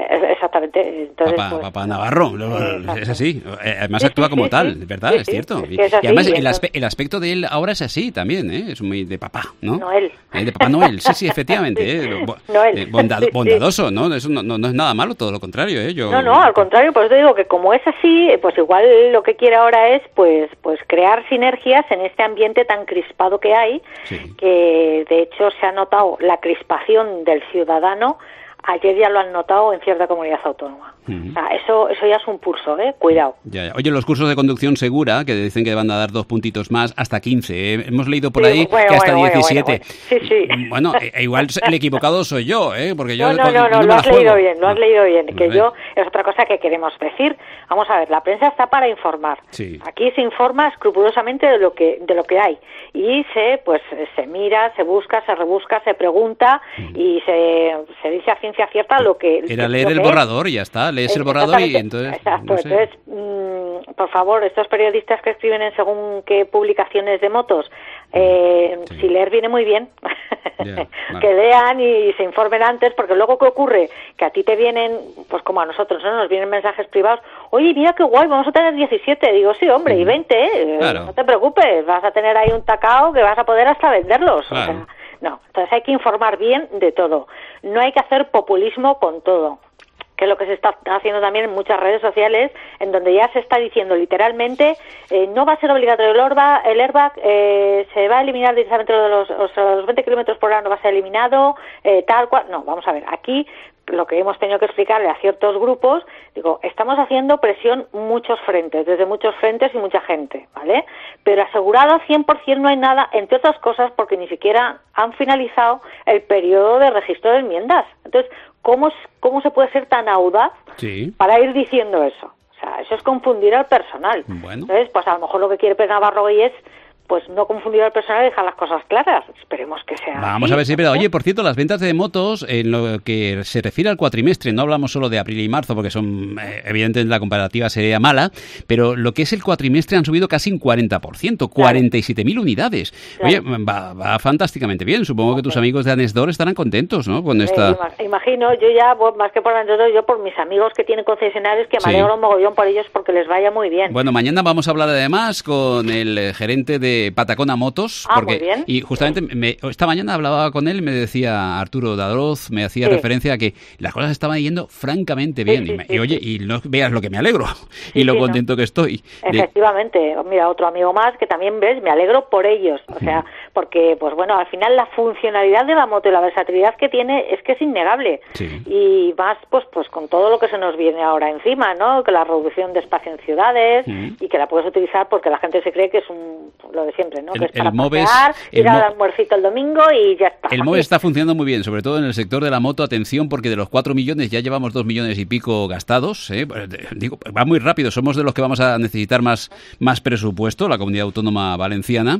Exactamente. Entonces, papá, pues, papá Navarro, es así. Además sí, actúa sí, como sí, tal, sí. ¿verdad? Sí, es sí, cierto. es Y, que es así, y además y el, entonces... aspe el aspecto de él ahora es así también, ¿eh? Es muy de papá, ¿no? Noel. Eh, de Papá Noel, sí, sí, efectivamente. Sí. ¿eh? Bo Noel. eh, bonda Sí, sí. bondadoso, ¿no? Eso no, no, no es nada malo, todo lo contrario, ¿eh? Yo... No, no, al contrario, pues te digo que como es así, pues igual lo que quiere ahora es pues pues crear sinergias en este ambiente tan crispado que hay, sí. que de hecho se ha notado la crispación del ciudadano. Ayer ya lo han notado en cierta comunidad autónoma. Uh-huh. O sea, eso, eso ya es un pulso, ¿eh? Cuidado. Ya, ya. Oye, los cursos de conducción segura, que dicen que van a dar dos puntitos más, hasta quince. ¿eh? Hemos leído por ahí sí, bueno, que hasta bueno, diecisiete. Bueno, bueno. Sí, sí. Bueno, e igual el equivocado soy yo, ¿eh? Porque yo no, no, no, no, no lo has leído bien, lo has no. leído bien. Que yo, es otra cosa que queremos decir. Vamos a ver, la prensa está para informar. Sí. Aquí se informa escrupulosamente de lo que de lo que hay. Y se, pues, se mira, se busca, se rebusca, se pregunta mm. y se, se dice a ciencia cierta lo que... Era leer el borrador y ya está, lees el borrador y entonces... Exacto, no sé. entonces, mmm, por favor, estos periodistas que escriben en según qué publicaciones de motos, eh, sí. si leer viene muy bien, yeah, vale. que lean y se informen antes, porque luego ¿qué ocurre? Que a ti te vienen, pues como a nosotros, ¿no? Nos vienen mensajes privados, oye, mira qué guay, vamos a tener diecisiete, digo, sí, hombre, y veinte, ¿eh? Claro. No te preocupes, vas a tener ahí un tacao que vas a poder hasta venderlos, claro. o sea... No, entonces hay que informar bien de todo. No hay que hacer populismo con todo, que es lo que se está haciendo también en muchas redes sociales, en donde ya se está diciendo literalmente, eh, no va a ser obligatorio el airbag, el airbag eh, se va a eliminar directamente de los, o sea, los veinte kilómetros por hora no va a ser eliminado, eh, tal cual. No, vamos a ver, aquí lo que hemos tenido que explicarle a ciertos grupos, digo, estamos haciendo presión muchos frentes, desde muchos frentes y mucha gente, ¿vale? Pero asegurado al cien por ciento no hay nada, entre otras cosas porque ni siquiera han finalizado el periodo de registro de enmiendas. Entonces, ¿cómo, cómo se puede ser tan audaz sí. para ir diciendo eso? O sea, eso es confundir al personal. Bueno. Entonces, pues a lo mejor lo que quiere Pedro Navarro hoy es pues no confundir al personal y dejar las cosas claras. Esperemos que sea Vamos así, a ver si es ¿no? verdad. Oye, por cierto, las ventas de motos, en lo que se refiere al cuatrimestre, no hablamos solo de abril y marzo, porque son, eh, evidentemente la comparativa sería mala, pero lo que es el cuatrimestre han subido casi un cuarenta por ciento, claro. cuarenta y siete mil unidades. Claro. Oye, va, va fantásticamente bien. Supongo que tus amigos de Anesdor estarán contentos, ¿no? Con esta... eh, imagino, yo ya, más que por Anesdor, yo por mis amigos que tienen concesionarios, que me sí. alegro un mogollón por ellos porque les vaya muy bien. Bueno, mañana vamos a hablar además con el gerente de Patacona Motos. Ah, porque, muy bien. Y justamente me, esta mañana hablaba con él y me decía Arturo Dadroz, me hacía sí. referencia a que las cosas estaban yendo francamente bien. Sí, sí, y, me, sí, y oye, sí. y no veas lo que me alegro sí, y lo sí, contento no. que estoy. Efectivamente. De... Mira, otro amigo más que también ves, me alegro por ellos. O sea, porque, pues bueno, al final la funcionalidad de la moto y la versatilidad que tiene es que es innegable. Sí. Y más, pues, pues con todo lo que se nos viene ahora encima, ¿no? Que la reducción de espacio en ciudades sí. y que la puedes utilizar porque la gente se cree que es un lo de siempre, ¿no? El, que es para el Moves, pasear, ir al Mo... almuercito el domingo y ya está. El Moves está funcionando muy bien, sobre todo en el sector de la moto. Atención, porque de los cuatro millones ya llevamos dos millones y pico gastados. ¿eh? Digo, va muy rápido. Somos de los que vamos a necesitar más, más presupuesto, la Comunidad Autónoma Valenciana.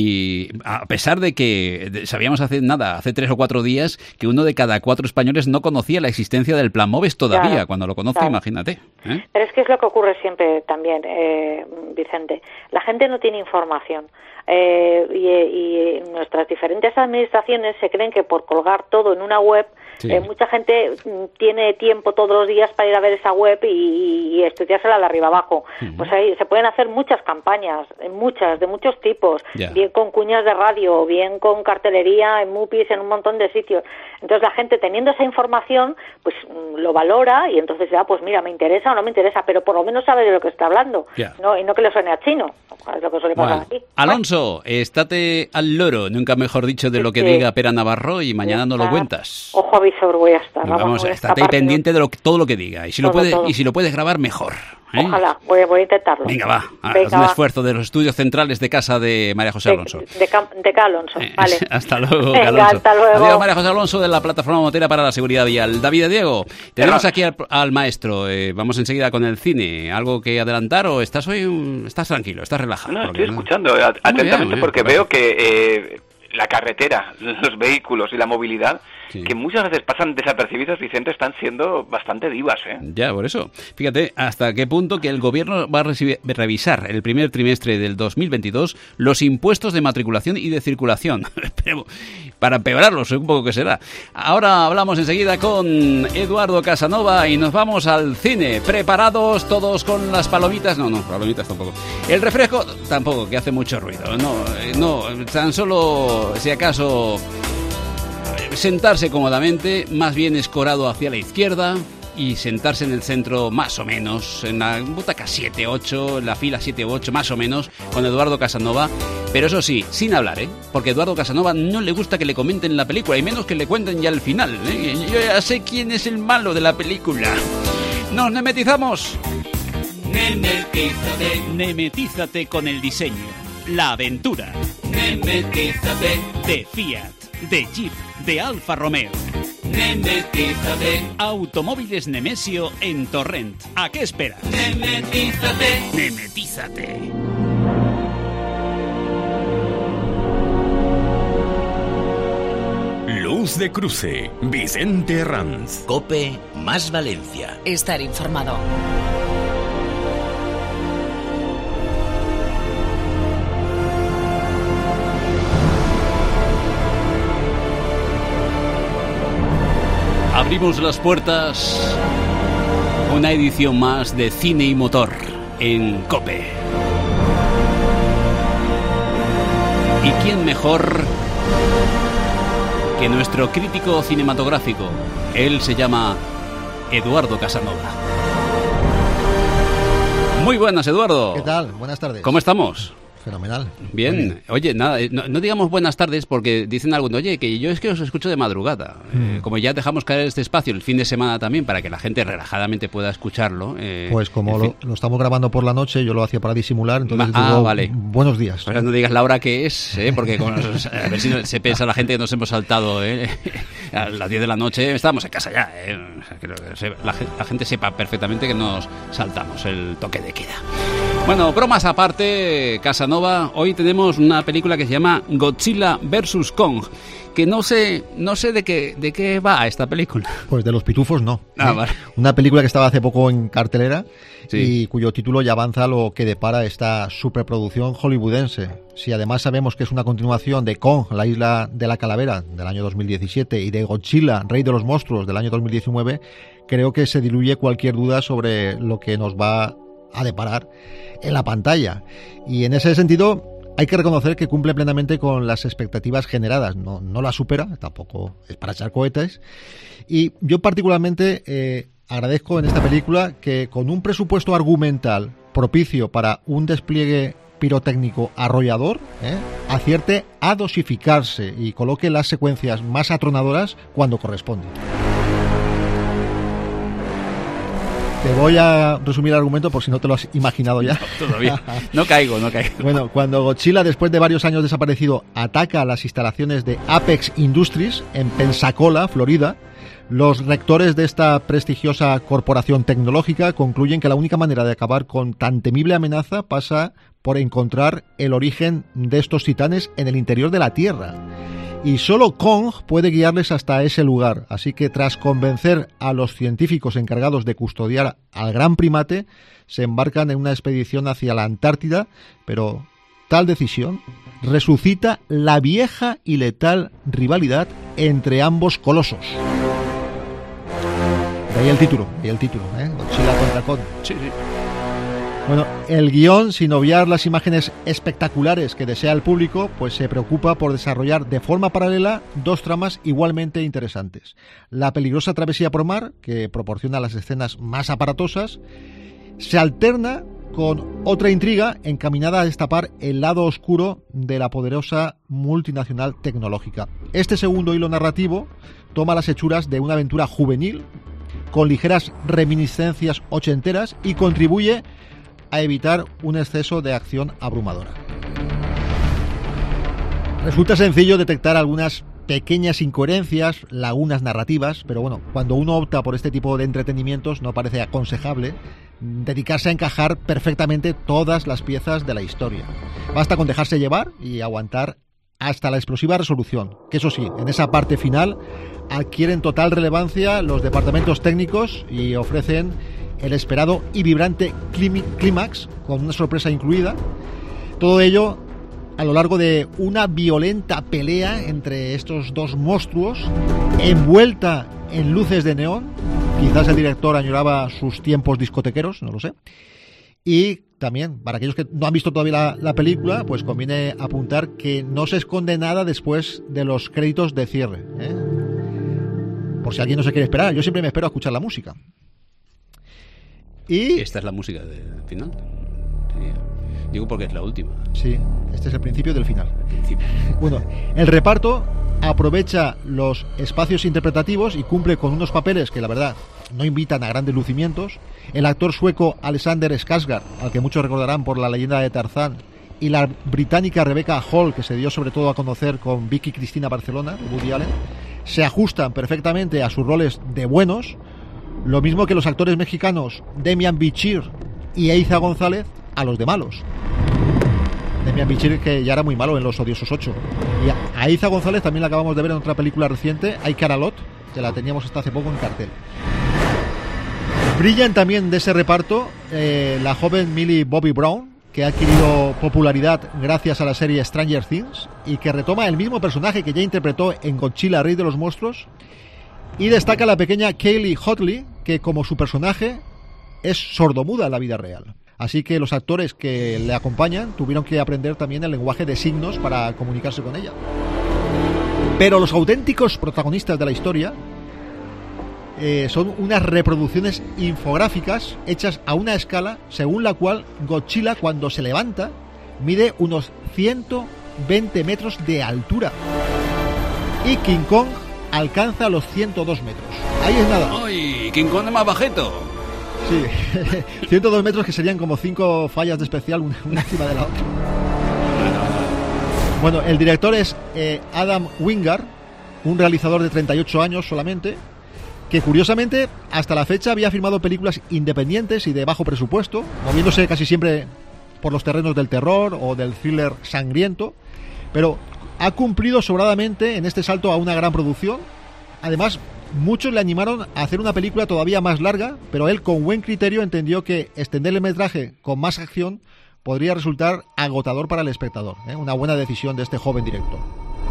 Y a pesar de que sabíamos hace nada, hace tres o cuatro días, que uno de cada cuatro españoles no conocía la existencia del Plan Moves todavía. Claro, cuando lo conoce, claro. imagínate. ¿eh? Pero es que es lo que ocurre siempre también, eh, Vicente. La gente no tiene información. Eh, y, y nuestras diferentes administraciones se creen que por colgar todo en una web, sí. eh, mucha gente tiene tiempo todos los días para ir a ver esa web y, y estudiársela de arriba abajo. Uh-huh. Pues ahí se pueden hacer muchas campañas, muchas, de muchos tipos, yeah. bien con cuñas de radio, bien con cartelería, en MUPIs, en un montón de sitios. Entonces la gente teniendo esa información, pues lo valora y entonces ya, pues mira, me interesa o no me interesa, pero por lo menos sabe de lo que está hablando, yeah. ¿no? Y no que le suene a chino, es lo que suele pasar bueno. aquí. Alonso, estate al loro, nunca mejor dicho, de lo que sí. diga Pera Navarro y mañana nos lo cuentas. Ojo avisor voy a estar. Vamos, vamos a estate ahí pendiente de lo, todo lo que diga y si, todo, lo puede, y si lo puedes grabar, mejor. ¿eh? Ojalá, voy, voy a intentarlo. Venga, va, Venga, haz un va. esfuerzo de los estudios centrales de casa de María José Alonso. De, de, de, de K. Alonso, eh, vale. Hasta luego, Venga, Alonso. hasta luego. Adiós, María José Alonso de la Plataforma Motera para la Seguridad Vial. David de Diego, tenemos aquí al, al maestro. Eh, vamos enseguida con el cine. ¿Algo que adelantar o estás hoy un, estás tranquilo, estás relajado? No, estoy escuchando atentamente bien, porque bien, veo que eh, la carretera, los vehículos y la movilidad sí. que muchas veces pasan desapercibidos, Vicente, están siendo bastante divas, ¿eh? Ya, por eso. Fíjate hasta qué punto que el gobierno va a revisar el primer trimestre del dos mil veintidós los impuestos de matriculación y de circulación. Pero para empeorarlos, un poco que será. Ahora hablamos enseguida con Eduardo Casanova y nos vamos al cine. ¿Preparados todos con las palomitas? No, no, palomitas tampoco. El refresco tampoco, que hace mucho ruido. No, no, tan solo, si acaso, sentarse cómodamente, más bien escorado hacia la izquierda y sentarse en el centro más o menos, en la butaca siete ocho, en la fila siete u ocho más o menos, con Eduardo Casanova, pero eso sí, sin hablar, ¿eh? Porque a Eduardo Casanova no le gusta que le comenten la película, y menos que le cuenten ya el final, ¿eh? Yo ya sé quién es el malo de la película. ¡Nos nemetizamos! Nemetízate, nemetízate con el diseño, la aventura. Nemetízate de Fiat, de Jeep, de Alfa Romeo. Nemetízate. Automóviles Nemesio en Torrent. ¿A qué esperas? Nemetízate. Nemetízate. Luz de cruce. Vicente Herranz. COPE más Valencia. Estar informado. Abrimos las puertas, una edición más de Cine y Motor en COPE. ¿Y quién mejor que nuestro crítico cinematográfico? Él se llama Eduardo Casanova. Muy buenas, Eduardo. ¿Qué tal? Buenas tardes. ¿Cómo estamos? Fenomenal. Bien. bien. Oye, nada, no, no digamos buenas tardes porque dicen algunos, oye, que yo es que os escucho de madrugada. Mm. Eh, como ya dejamos caer este espacio el fin de semana también para que la gente relajadamente pueda escucharlo. Eh, pues como lo, lo estamos grabando por la noche, yo lo hacía para disimular, entonces Ma- digo, ah, vale. buenos días. Pues no digas la hora que es, ¿eh? Porque con los, a ver si no, se piensa la gente que nos hemos saltado, ¿eh? A las diez de la noche estamos en casa ya, ¿eh? O sea, que la, la gente sepa perfectamente que nos saltamos el toque de queda. Bueno, bromas aparte, Casanova, hoy tenemos una película que se llama Godzilla versus Kong, que no sé no sé de qué de qué va esta película. Pues de los pitufos no. Ah, ¿eh? vale. Una película que estaba hace poco en cartelera, sí, y cuyo título ya avanza lo que depara esta superproducción hollywoodense. Si además sabemos que es una continuación de Kong, la isla de la calavera, del año dos mil diecisiete, y de Godzilla, rey de los monstruos, del año dos mil diecinueve, creo que se diluye cualquier duda sobre lo que nos va a deparar en la pantalla. Y en ese sentido hay que reconocer que cumple plenamente con las expectativas generadas. No, no la supera, tampoco es para echar cohetes. Y yo particularmente eh, agradezco en esta película que con un presupuesto argumental propicio para un despliegue pirotécnico arrollador, ¿eh? acierte a dosificarse y coloque las secuencias más atronadoras cuando corresponde. Te voy a resumir el argumento por si no te lo has imaginado ya. No, todavía. No caigo, no caigo. Bueno, cuando Godzilla, después de varios años desaparecido, ataca las instalaciones de Apex Industries en Pensacola, Florida, los rectores de esta prestigiosa corporación tecnológica concluyen que la única manera de acabar con tan temible amenaza pasa por encontrar el origen de estos titanes en el interior de la Tierra. Y solo Kong puede guiarles hasta ese lugar, así que tras convencer a los científicos encargados de custodiar al gran primate, se embarcan en una expedición hacia la Antártida, pero tal decisión resucita la vieja y letal rivalidad entre ambos colosos. De ahí el título, de ahí el título, ¿eh? Godzilla contra Kong. Sí, sí. Bueno, el guión, sin obviar las imágenes espectaculares que desea el público, pues se preocupa por desarrollar de forma paralela dos tramas igualmente interesantes. La peligrosa travesía por mar, que proporciona las escenas más aparatosas, se alterna con otra intriga encaminada a destapar el lado oscuro de la poderosa multinacional tecnológica. Este segundo hilo narrativo toma las hechuras de una aventura juvenil, con ligeras reminiscencias ochenteras, y contribuye a evitar un exceso de acción abrumadora. Resulta sencillo detectar algunas pequeñas incoherencias, lagunas narrativas, pero bueno, cuando uno opta por este tipo de entretenimientos no parece aconsejable dedicarse a encajar perfectamente todas las piezas de la historia. Basta con dejarse llevar y aguantar hasta la explosiva resolución, que eso sí, en esa parte final adquieren total relevancia los departamentos técnicos y ofrecen el esperado y vibrante clímax, con una sorpresa incluida. Todo ello a lo largo de una violenta pelea entre estos dos monstruos, envuelta en luces de neón. Quizás el director añoraba sus tiempos discotequeros, no lo sé. Y también, para aquellos que no han visto todavía la, la película, pues conviene apuntar que no se esconde nada después de los créditos de cierre, ¿eh? Por si alguien no se quiere esperar. Yo siempre me espero a escuchar la música. Y esta es la música del final. Sí. Digo porque es la última. Sí, este es el principio del final. El principio. Bueno, el reparto aprovecha los espacios interpretativos y cumple con unos papeles que, la verdad, no invitan a grandes lucimientos. El actor sueco Alexander Skarsgård, al que muchos recordarán por La leyenda de Tarzán, y la británica Rebecca Hall, que se dio sobre todo a conocer con Vicky Cristina Barcelona, de Woody Allen, se ajustan perfectamente a sus roles de buenos, lo mismo que los actores mexicanos Demian Bichir y Eiza González a los de malos. Demian Bichir, que ya era muy malo en Los Odiosos ocho. Y a Eiza González también la acabamos de ver en otra película reciente, Hay Cara Lot, que la teníamos hasta hace poco en cartel. Brillan también de ese reparto eh, la joven Millie Bobby Brown, que ha adquirido popularidad gracias a la serie Stranger Things y que retoma el mismo personaje que ya interpretó en Godzilla, Rey de los Monstruos. Y destaca la pequeña Kaylee Hotley, que como su personaje es sordomuda en la vida real. Así que los actores que le acompañan tuvieron que aprender también el lenguaje de signos para comunicarse con ella. Pero los auténticos protagonistas de la historia eh, son unas reproducciones infográficas hechas a una escala según la cual Godzilla, cuando se levanta, mide unos ciento veinte metros de altura y King Kong alcanza los ciento dos metros. Ahí es nada. ¡Ay! King Kong es más bajito. Sí, ciento dos metros, que serían como cinco fallas de especial, una, una encima de la otra. Bueno, el director es eh, Adam Wingard, un realizador de treinta y ocho años solamente, que curiosamente hasta la fecha había firmado películas independientes y de bajo presupuesto, moviéndose casi siempre por los terrenos del terror o del thriller sangriento, pero ha cumplido sobradamente en este salto a una gran producción. Además, muchos le animaron a hacer una película todavía más larga, pero él, con buen criterio, entendió que extender el metraje con más acción podría resultar agotador para el espectador, ¿eh? Una buena decisión de este joven director.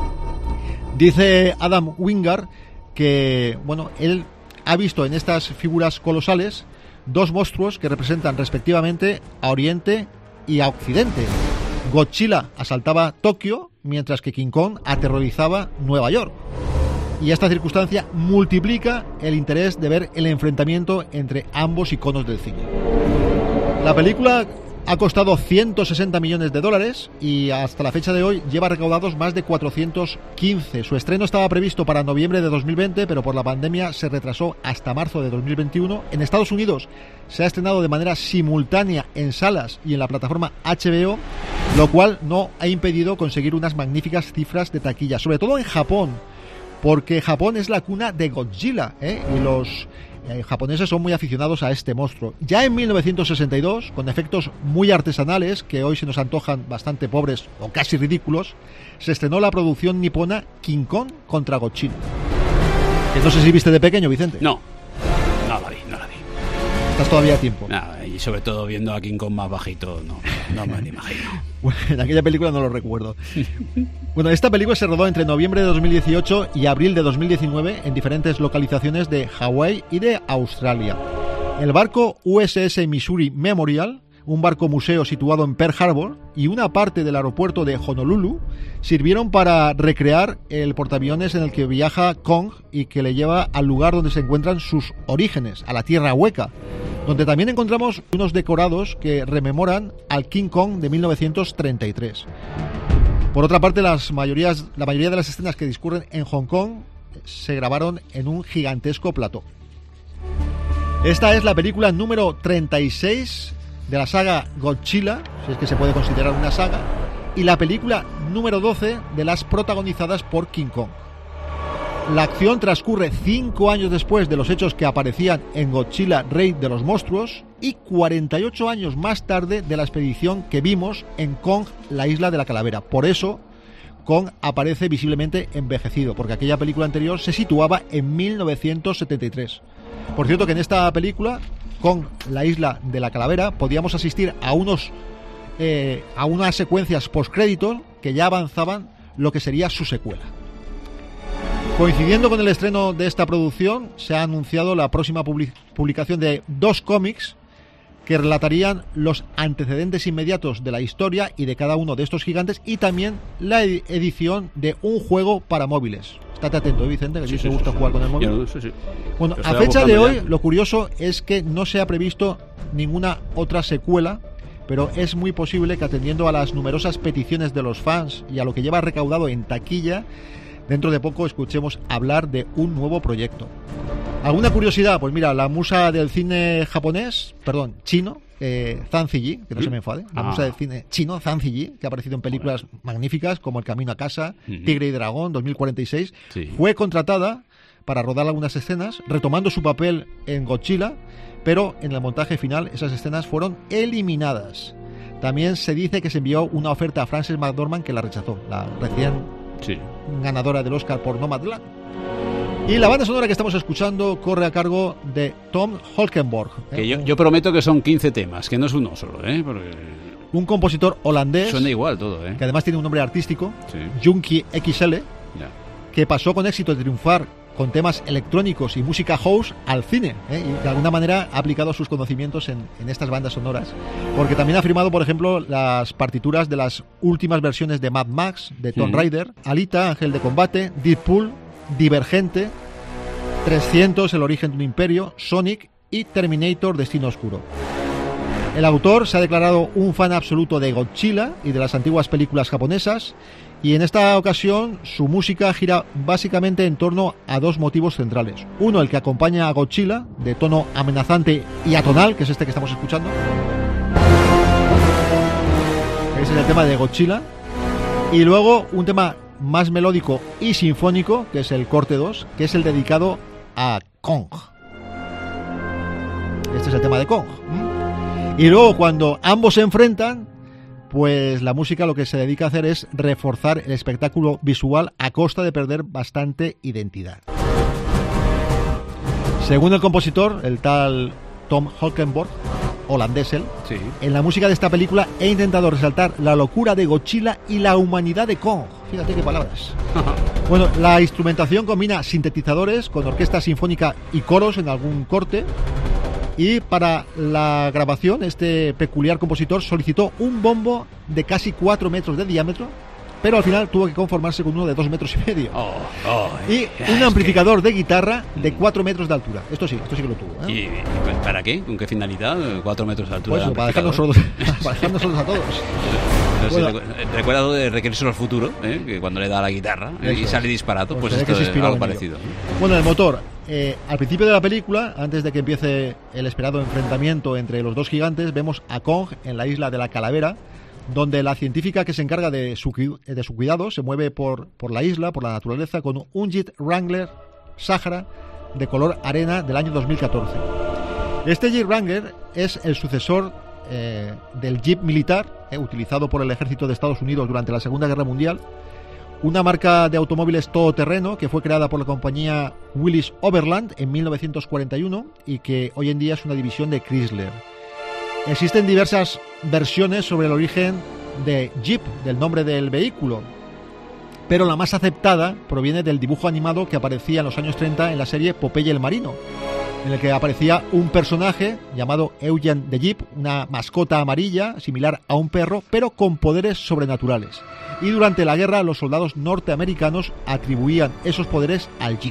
Dice Adam Wingard que, bueno, él ha visto en estas figuras colosales dos monstruos que representan respectivamente a Oriente y a Occidente. Godzilla asaltaba Tokio, mientras que King Kong aterrorizaba Nueva York. Y esta circunstancia multiplica el interés de ver el enfrentamiento entre ambos iconos del cine. La película ha costado ciento sesenta millones de dólares y hasta la fecha de hoy lleva recaudados más de cuatrocientos quince. Su estreno estaba previsto para noviembre de dos mil veinte, pero por la pandemia se retrasó hasta marzo de dos mil veintiuno. En Estados Unidos se ha estrenado de manera simultánea en salas y en la plataforma H B O, lo cual no ha impedido conseguir unas magníficas cifras de taquilla, sobre todo en Japón, porque Japón es la cuna de Godzilla, ¿eh? Y los eh, japoneses son muy aficionados a este monstruo. Ya en mil novecientos sesenta y dos, con efectos muy artesanales, que hoy se nos antojan bastante pobres o casi ridículos, se estrenó la producción nipona King Kong contra Godzilla. Que no sé si viste de pequeño, Vicente. No, no la vi, no la vi. Estás todavía a tiempo. Nada, y sobre todo viendo a King Kong más bajito, no, no me lo imagino. Bueno, en aquella película no lo recuerdo. Bueno, esta película se rodó entre noviembre de dos mil dieciocho y abril de dos mil diecinueve en diferentes localizaciones de Hawái y de Australia. El barco U S S Missouri Memorial, un barco museo situado en Pearl Harbor, y una parte del aeropuerto de Honolulu sirvieron para recrear el portaaviones en el que viaja Kong y que le lleva al lugar donde se encuentran sus orígenes, a la Tierra Hueca, donde también encontramos unos decorados que rememoran al King Kong de mil novecientos treinta y tres. Por otra parte, las mayorías, la mayoría de las escenas que discurren en Hong Kong se grabaron en un gigantesco plató. Esta es la película número treinta y seis de la saga Godzilla, si es que se puede considerar una saga, y la película número doce de las protagonizadas por King Kong. La acción transcurre cinco años después de los hechos que aparecían en Godzilla, Rey de los Monstruos, y cuarenta y ocho años más tarde de la expedición que vimos en Kong, la isla de la Calavera. Por eso, Kong aparece visiblemente envejecido, porque aquella película anterior se situaba en mil novecientos setenta y tres. Por cierto, que en esta película, Kong, la isla de la calavera, podíamos asistir a unos eh, a unas secuencias postcréditos que ya avanzaban lo que sería su secuela. Coincidiendo con el estreno de esta producción, se ha anunciado la próxima public- publicación de dos cómics que relatarían los antecedentes inmediatos de la historia y de cada uno de estos gigantes, y también la ed- edición de un juego para móviles. Estate atento, ¿eh, Vicente? Que a ti Sí, te sí, gusta sí, jugar sí. con el móvil. Yo, sí, sí. Bueno, Lo a estaba fecha de buscando hoy, ya. lo curioso es que no se ha previsto ninguna otra secuela, pero es muy posible que, atendiendo a las numerosas peticiones de los fans y a lo que lleva recaudado en taquilla, dentro de poco escuchemos hablar de un nuevo proyecto. ¿Alguna curiosidad? Pues mira, la musa del cine japonés, perdón, chino, eh, Zhang Ziyi, que no se me enfade, la Ah. musa del cine chino, Zhang Ziyi, que ha aparecido en películas magníficas como El camino a casa, Ujú. Tigre y dragón, dos mil cuarenta y seis, Sí. fue contratada para rodar algunas escenas, retomando su papel en Godzilla, pero en el montaje final esas escenas fueron eliminadas. También se dice que se envió una oferta a Frances McDormand, que la rechazó, la recién Sí. ganadora del Oscar por Nomadland. Y la banda sonora que estamos escuchando corre a cargo de Tom Holkenborg, ¿eh? Que yo, yo prometo que son quince temas, que no es uno solo, ¿eh? Porque un compositor holandés suena igual todo, ¿eh? que además tiene un nombre artístico, Sí. Junkie X L, Ya. que pasó con éxito de triunfar con temas electrónicos y música house al cine, ¿eh? Y de alguna manera ha aplicado sus conocimientos en, en estas bandas sonoras, porque también ha firmado, por ejemplo, las partituras de las últimas versiones de Mad Max, de Tomb Mm. Raider, Alita, Ángel de Combate, Deadpool, Divergente, trescientos, El origen de un imperio, Sonic y Terminator, Destino oscuro. El autor se ha declarado un fan absoluto de Godzilla y de las antiguas películas japonesas, y en esta ocasión su música gira básicamente en torno a dos motivos centrales. Uno, el que acompaña a Godzilla, de tono amenazante y atonal, que es este que estamos escuchando. Ese es el tema de Godzilla. Y luego un tema más melódico y sinfónico, que es el corte dos, que es el dedicado a Kong. Este es el tema de Kong. ¿Mm? Y luego, cuando ambos se enfrentan, pues la música lo que se dedica a hacer es reforzar el espectáculo visual a costa de perder bastante identidad. Según el compositor, el tal Tom Holkenborg, holandés él, Sí. en la música de esta película he intentado resaltar la locura de Godzilla y la humanidad de Kong. Fíjate qué palabras. Bueno, la instrumentación combina sintetizadores con orquesta sinfónica y coros en algún corte. Y para la grabación, este peculiar compositor solicitó un bombo de casi cuatro metros de diámetro, pero al final tuvo que conformarse con uno de dos metros y medio. Oh, oh, Y un amplificador de guitarra de cuatro metros de altura. Esto sí, esto sí que lo tuvo, ¿eh? ¿Y y para qué? ¿Con qué finalidad? ¿Cuatro metros de altura? Pues eso, de para dejarnos amplificador? sordos, para dejarnos sordos a todos. No sé, Bueno. recu- recuerda lo de Regreso al futuro, ¿eh? Que cuando le da la guitarra, ¿eh? Eso y es. sale disparado, Pues pues, se ve que esto se es inspiró algo en ello. parecido. Bueno, el motor. Eh, al principio de la película, antes de que empiece el esperado enfrentamiento entre los dos gigantes, vemos a Kong en la isla de la Calavera, donde la científica que se encarga de su, cu- de su cuidado se mueve por, por la isla, por la naturaleza, con un Jeep Wrangler Sahara de color arena del año dos mil catorce. Este Jeep Wrangler es el sucesor eh, del Jeep militar, eh, utilizado por el ejército de Estados Unidos durante la Segunda Guerra Mundial, una marca de automóviles todoterreno que fue creada por la compañía Willys Overland en mil novecientos cuarenta y uno y que hoy en día es una división de Chrysler. Existen diversas versiones sobre el origen de Jeep, del nombre del vehículo, pero la más aceptada proviene del dibujo animado que aparecía en los años treinta en la serie Popeye el Marino, en el que aparecía un personaje llamado Eugene the Jeep, una mascota amarilla similar a un perro, pero con poderes sobrenaturales. Y durante la guerra los soldados norteamericanos atribuían esos poderes al Jeep.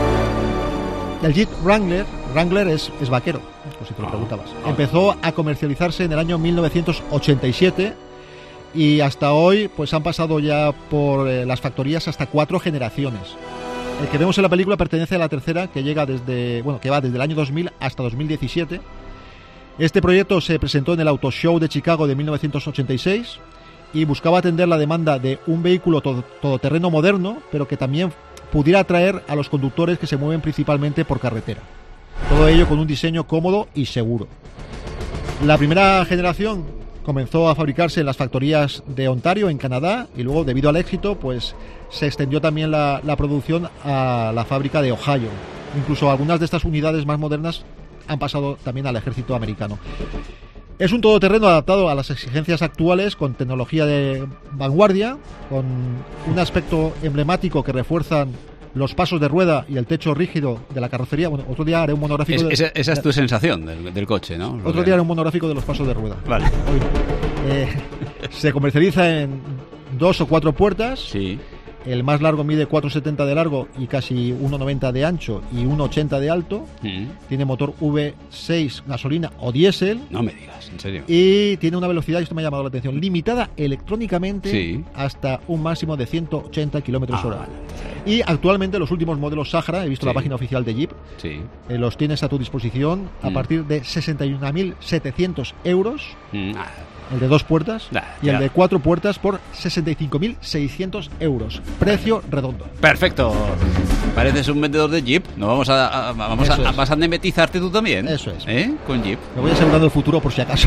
El Jeep Wrangler, Wrangler es, es vaquero, por si te lo preguntabas. Empezó a comercializarse en el año mil novecientos ochenta y siete y hasta hoy pues han pasado ya por eh, las factorías hasta cuatro generaciones. El que vemos en la película pertenece a la tercera, que llega desde, bueno, que va desde el año dos mil hasta dos mil diecisiete. Este proyecto se presentó en el Auto Show de Chicago de mil novecientos ochenta y seis y buscaba atender la demanda de un vehículo todo, todoterreno moderno, pero que también pudiera atraer a los conductores que se mueven principalmente por carretera. Todo ello con un diseño cómodo y seguro. La primera generación comenzó a fabricarse en las factorías de Ontario, en Canadá, y luego, debido al éxito, pues se extendió también la, la producción a la fábrica de Ohio. Incluso algunas de estas unidades más modernas han pasado también al ejército americano. Es un todoterreno adaptado a las exigencias actuales, con tecnología de vanguardia, con un aspecto emblemático que refuerzan los pasos de rueda y el techo rígido de la carrocería. Bueno, otro día haré un monográfico... Es, de, esa, esa es de, tu sensación del, del coche, ¿no? Otro Lo día haré un monográfico de los pasos de rueda. Vale. Hoy no. eh, se comercializa en dos o cuatro puertas. Sí. El más largo mide cuatro setenta de largo y casi uno noventa de ancho y uno ochenta de alto. Mm. Tiene motor V seis gasolina o diésel. No me digas, en serio. Y tiene una velocidad, y esto me ha llamado la atención, limitada electrónicamente sí. hasta un máximo de ciento ochenta kilómetros ah, hora. Vale. Y actualmente los últimos modelos Sahara, he visto sí. la página oficial de Jeep, sí. eh, los tienes a tu disposición a mm. partir de sesenta y un mil setecientos euros. Mm. Ah. El de dos puertas nah, y el de cuatro puertas por sesenta y cinco mil seiscientos euros. Precio redondo. Perfecto. Pareces un vendedor de Jeep. No vamos a, a vamos a, a, vas a nemetizarte tú también. Eso es. ¿Eh? Con Jeep. Me voy asegurando el futuro por si acaso.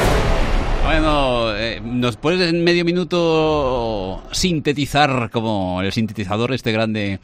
Bueno, eh, ¿nos puedes en medio minuto sintetizar, como el sintetizador este grande,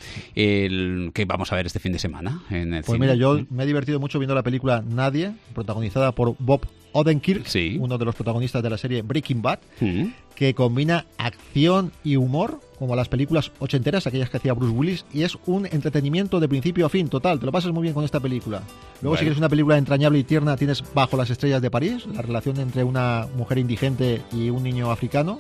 el que vamos a ver este fin de semana en el Pues cine? Mira, yo me he divertido mucho viendo la película Nadie, protagonizada por Bob Odenkirk, sí. uno de los protagonistas de la serie Breaking Bad, mm. que combina acción y humor, como las películas ochenteras, aquellas que hacía Bruce Willis, y es un entretenimiento de principio a fin, total. Te lo pasas muy bien con esta película. Luego, bueno. si quieres una película entrañable y tierna, tienes Bajo las estrellas de París, la relación entre una mujer indigente y un niño africano.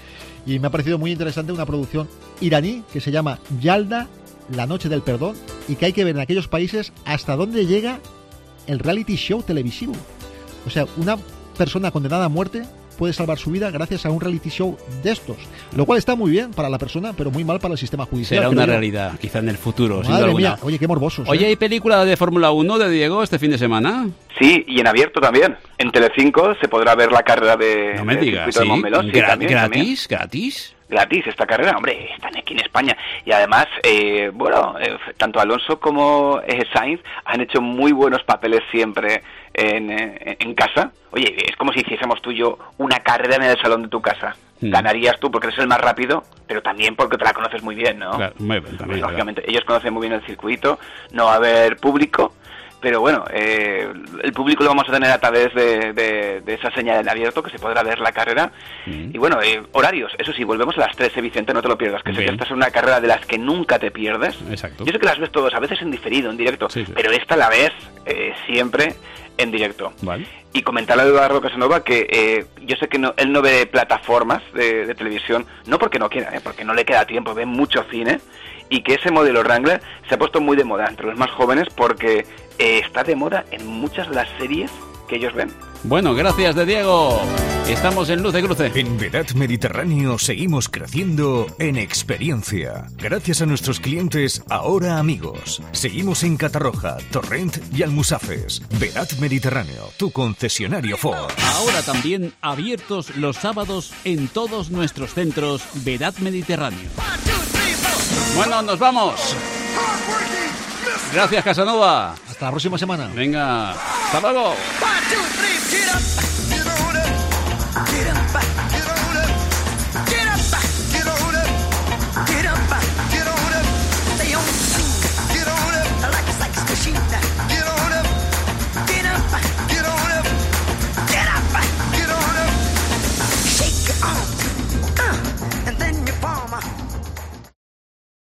Y me ha parecido muy interesante una producción iraní que se llama Yalda, la noche del perdón, y que hay que ver en aquellos países hasta dónde llega el reality show televisivo. O sea, una persona condenada a muerte puede salvar su vida gracias a un reality show de estos, lo cual está muy bien para la persona, pero muy mal para el sistema judicial. Será una yo. realidad, quizá en el futuro. Madre mía, oye, qué morbosos. Oye, ¿eh? ¿hay película de Fórmula uno de Diego este fin de semana? Sí, y en abierto también. En Telecinco se podrá ver la carrera de... No me digas, ¿sí? De Montmeló. Sí, Gra también, ¿Gratis? También. ¿Gratis? Gratis esta carrera, hombre, están aquí en España. Y además, eh, bueno, eh, tanto Alonso como eh, Sainz han hecho muy buenos papeles siempre en, eh, en casa. Oye, es como si hiciésemos tú y yo una carrera en el salón de tu casa. Mm. Ganarías tú porque eres el más rápido, pero también porque te la conoces muy bien, ¿no? Claro, muy bien, también, pues, lógicamente, ellos conocen muy bien el circuito, no va a haber público. Pero bueno, eh, el público lo vamos a tener a través de, de, de esa señal en abierto, que se podrá ver la carrera. Mm. Y bueno, eh, horarios, eso sí, volvemos a las trece, Vicente, no te lo pierdas, que sé que esta es una carrera de las que nunca te pierdes. Exacto. Yo sé que las ves todos, a veces en diferido, en directo, sí, sí. pero esta la ves eh, siempre en directo. Vale. Y comentarle a Eduardo Casanova que eh, yo sé que no, él no ve plataformas de, de televisión, no porque no quiera, eh, porque no le queda tiempo, ve mucho cine, y que ese modelo Wrangler se ha puesto muy de moda entre los más jóvenes porque eh, está de moda en muchas de las series que ellos ven. Bueno, gracias de Diego. Estamos en Luz de Cruce. En Vedat Mediterráneo seguimos creciendo en experiencia. Gracias a nuestros clientes, ahora amigos. Seguimos en Catarroja, Torrent y Almusafes. Vedat Mediterráneo, tu concesionario Ford. Ahora también abiertos los sábados en todos nuestros centros Vedat Mediterráneo. Bueno, nos vamos. Gracias, Casanova. Hasta la próxima semana. Venga, hasta luego.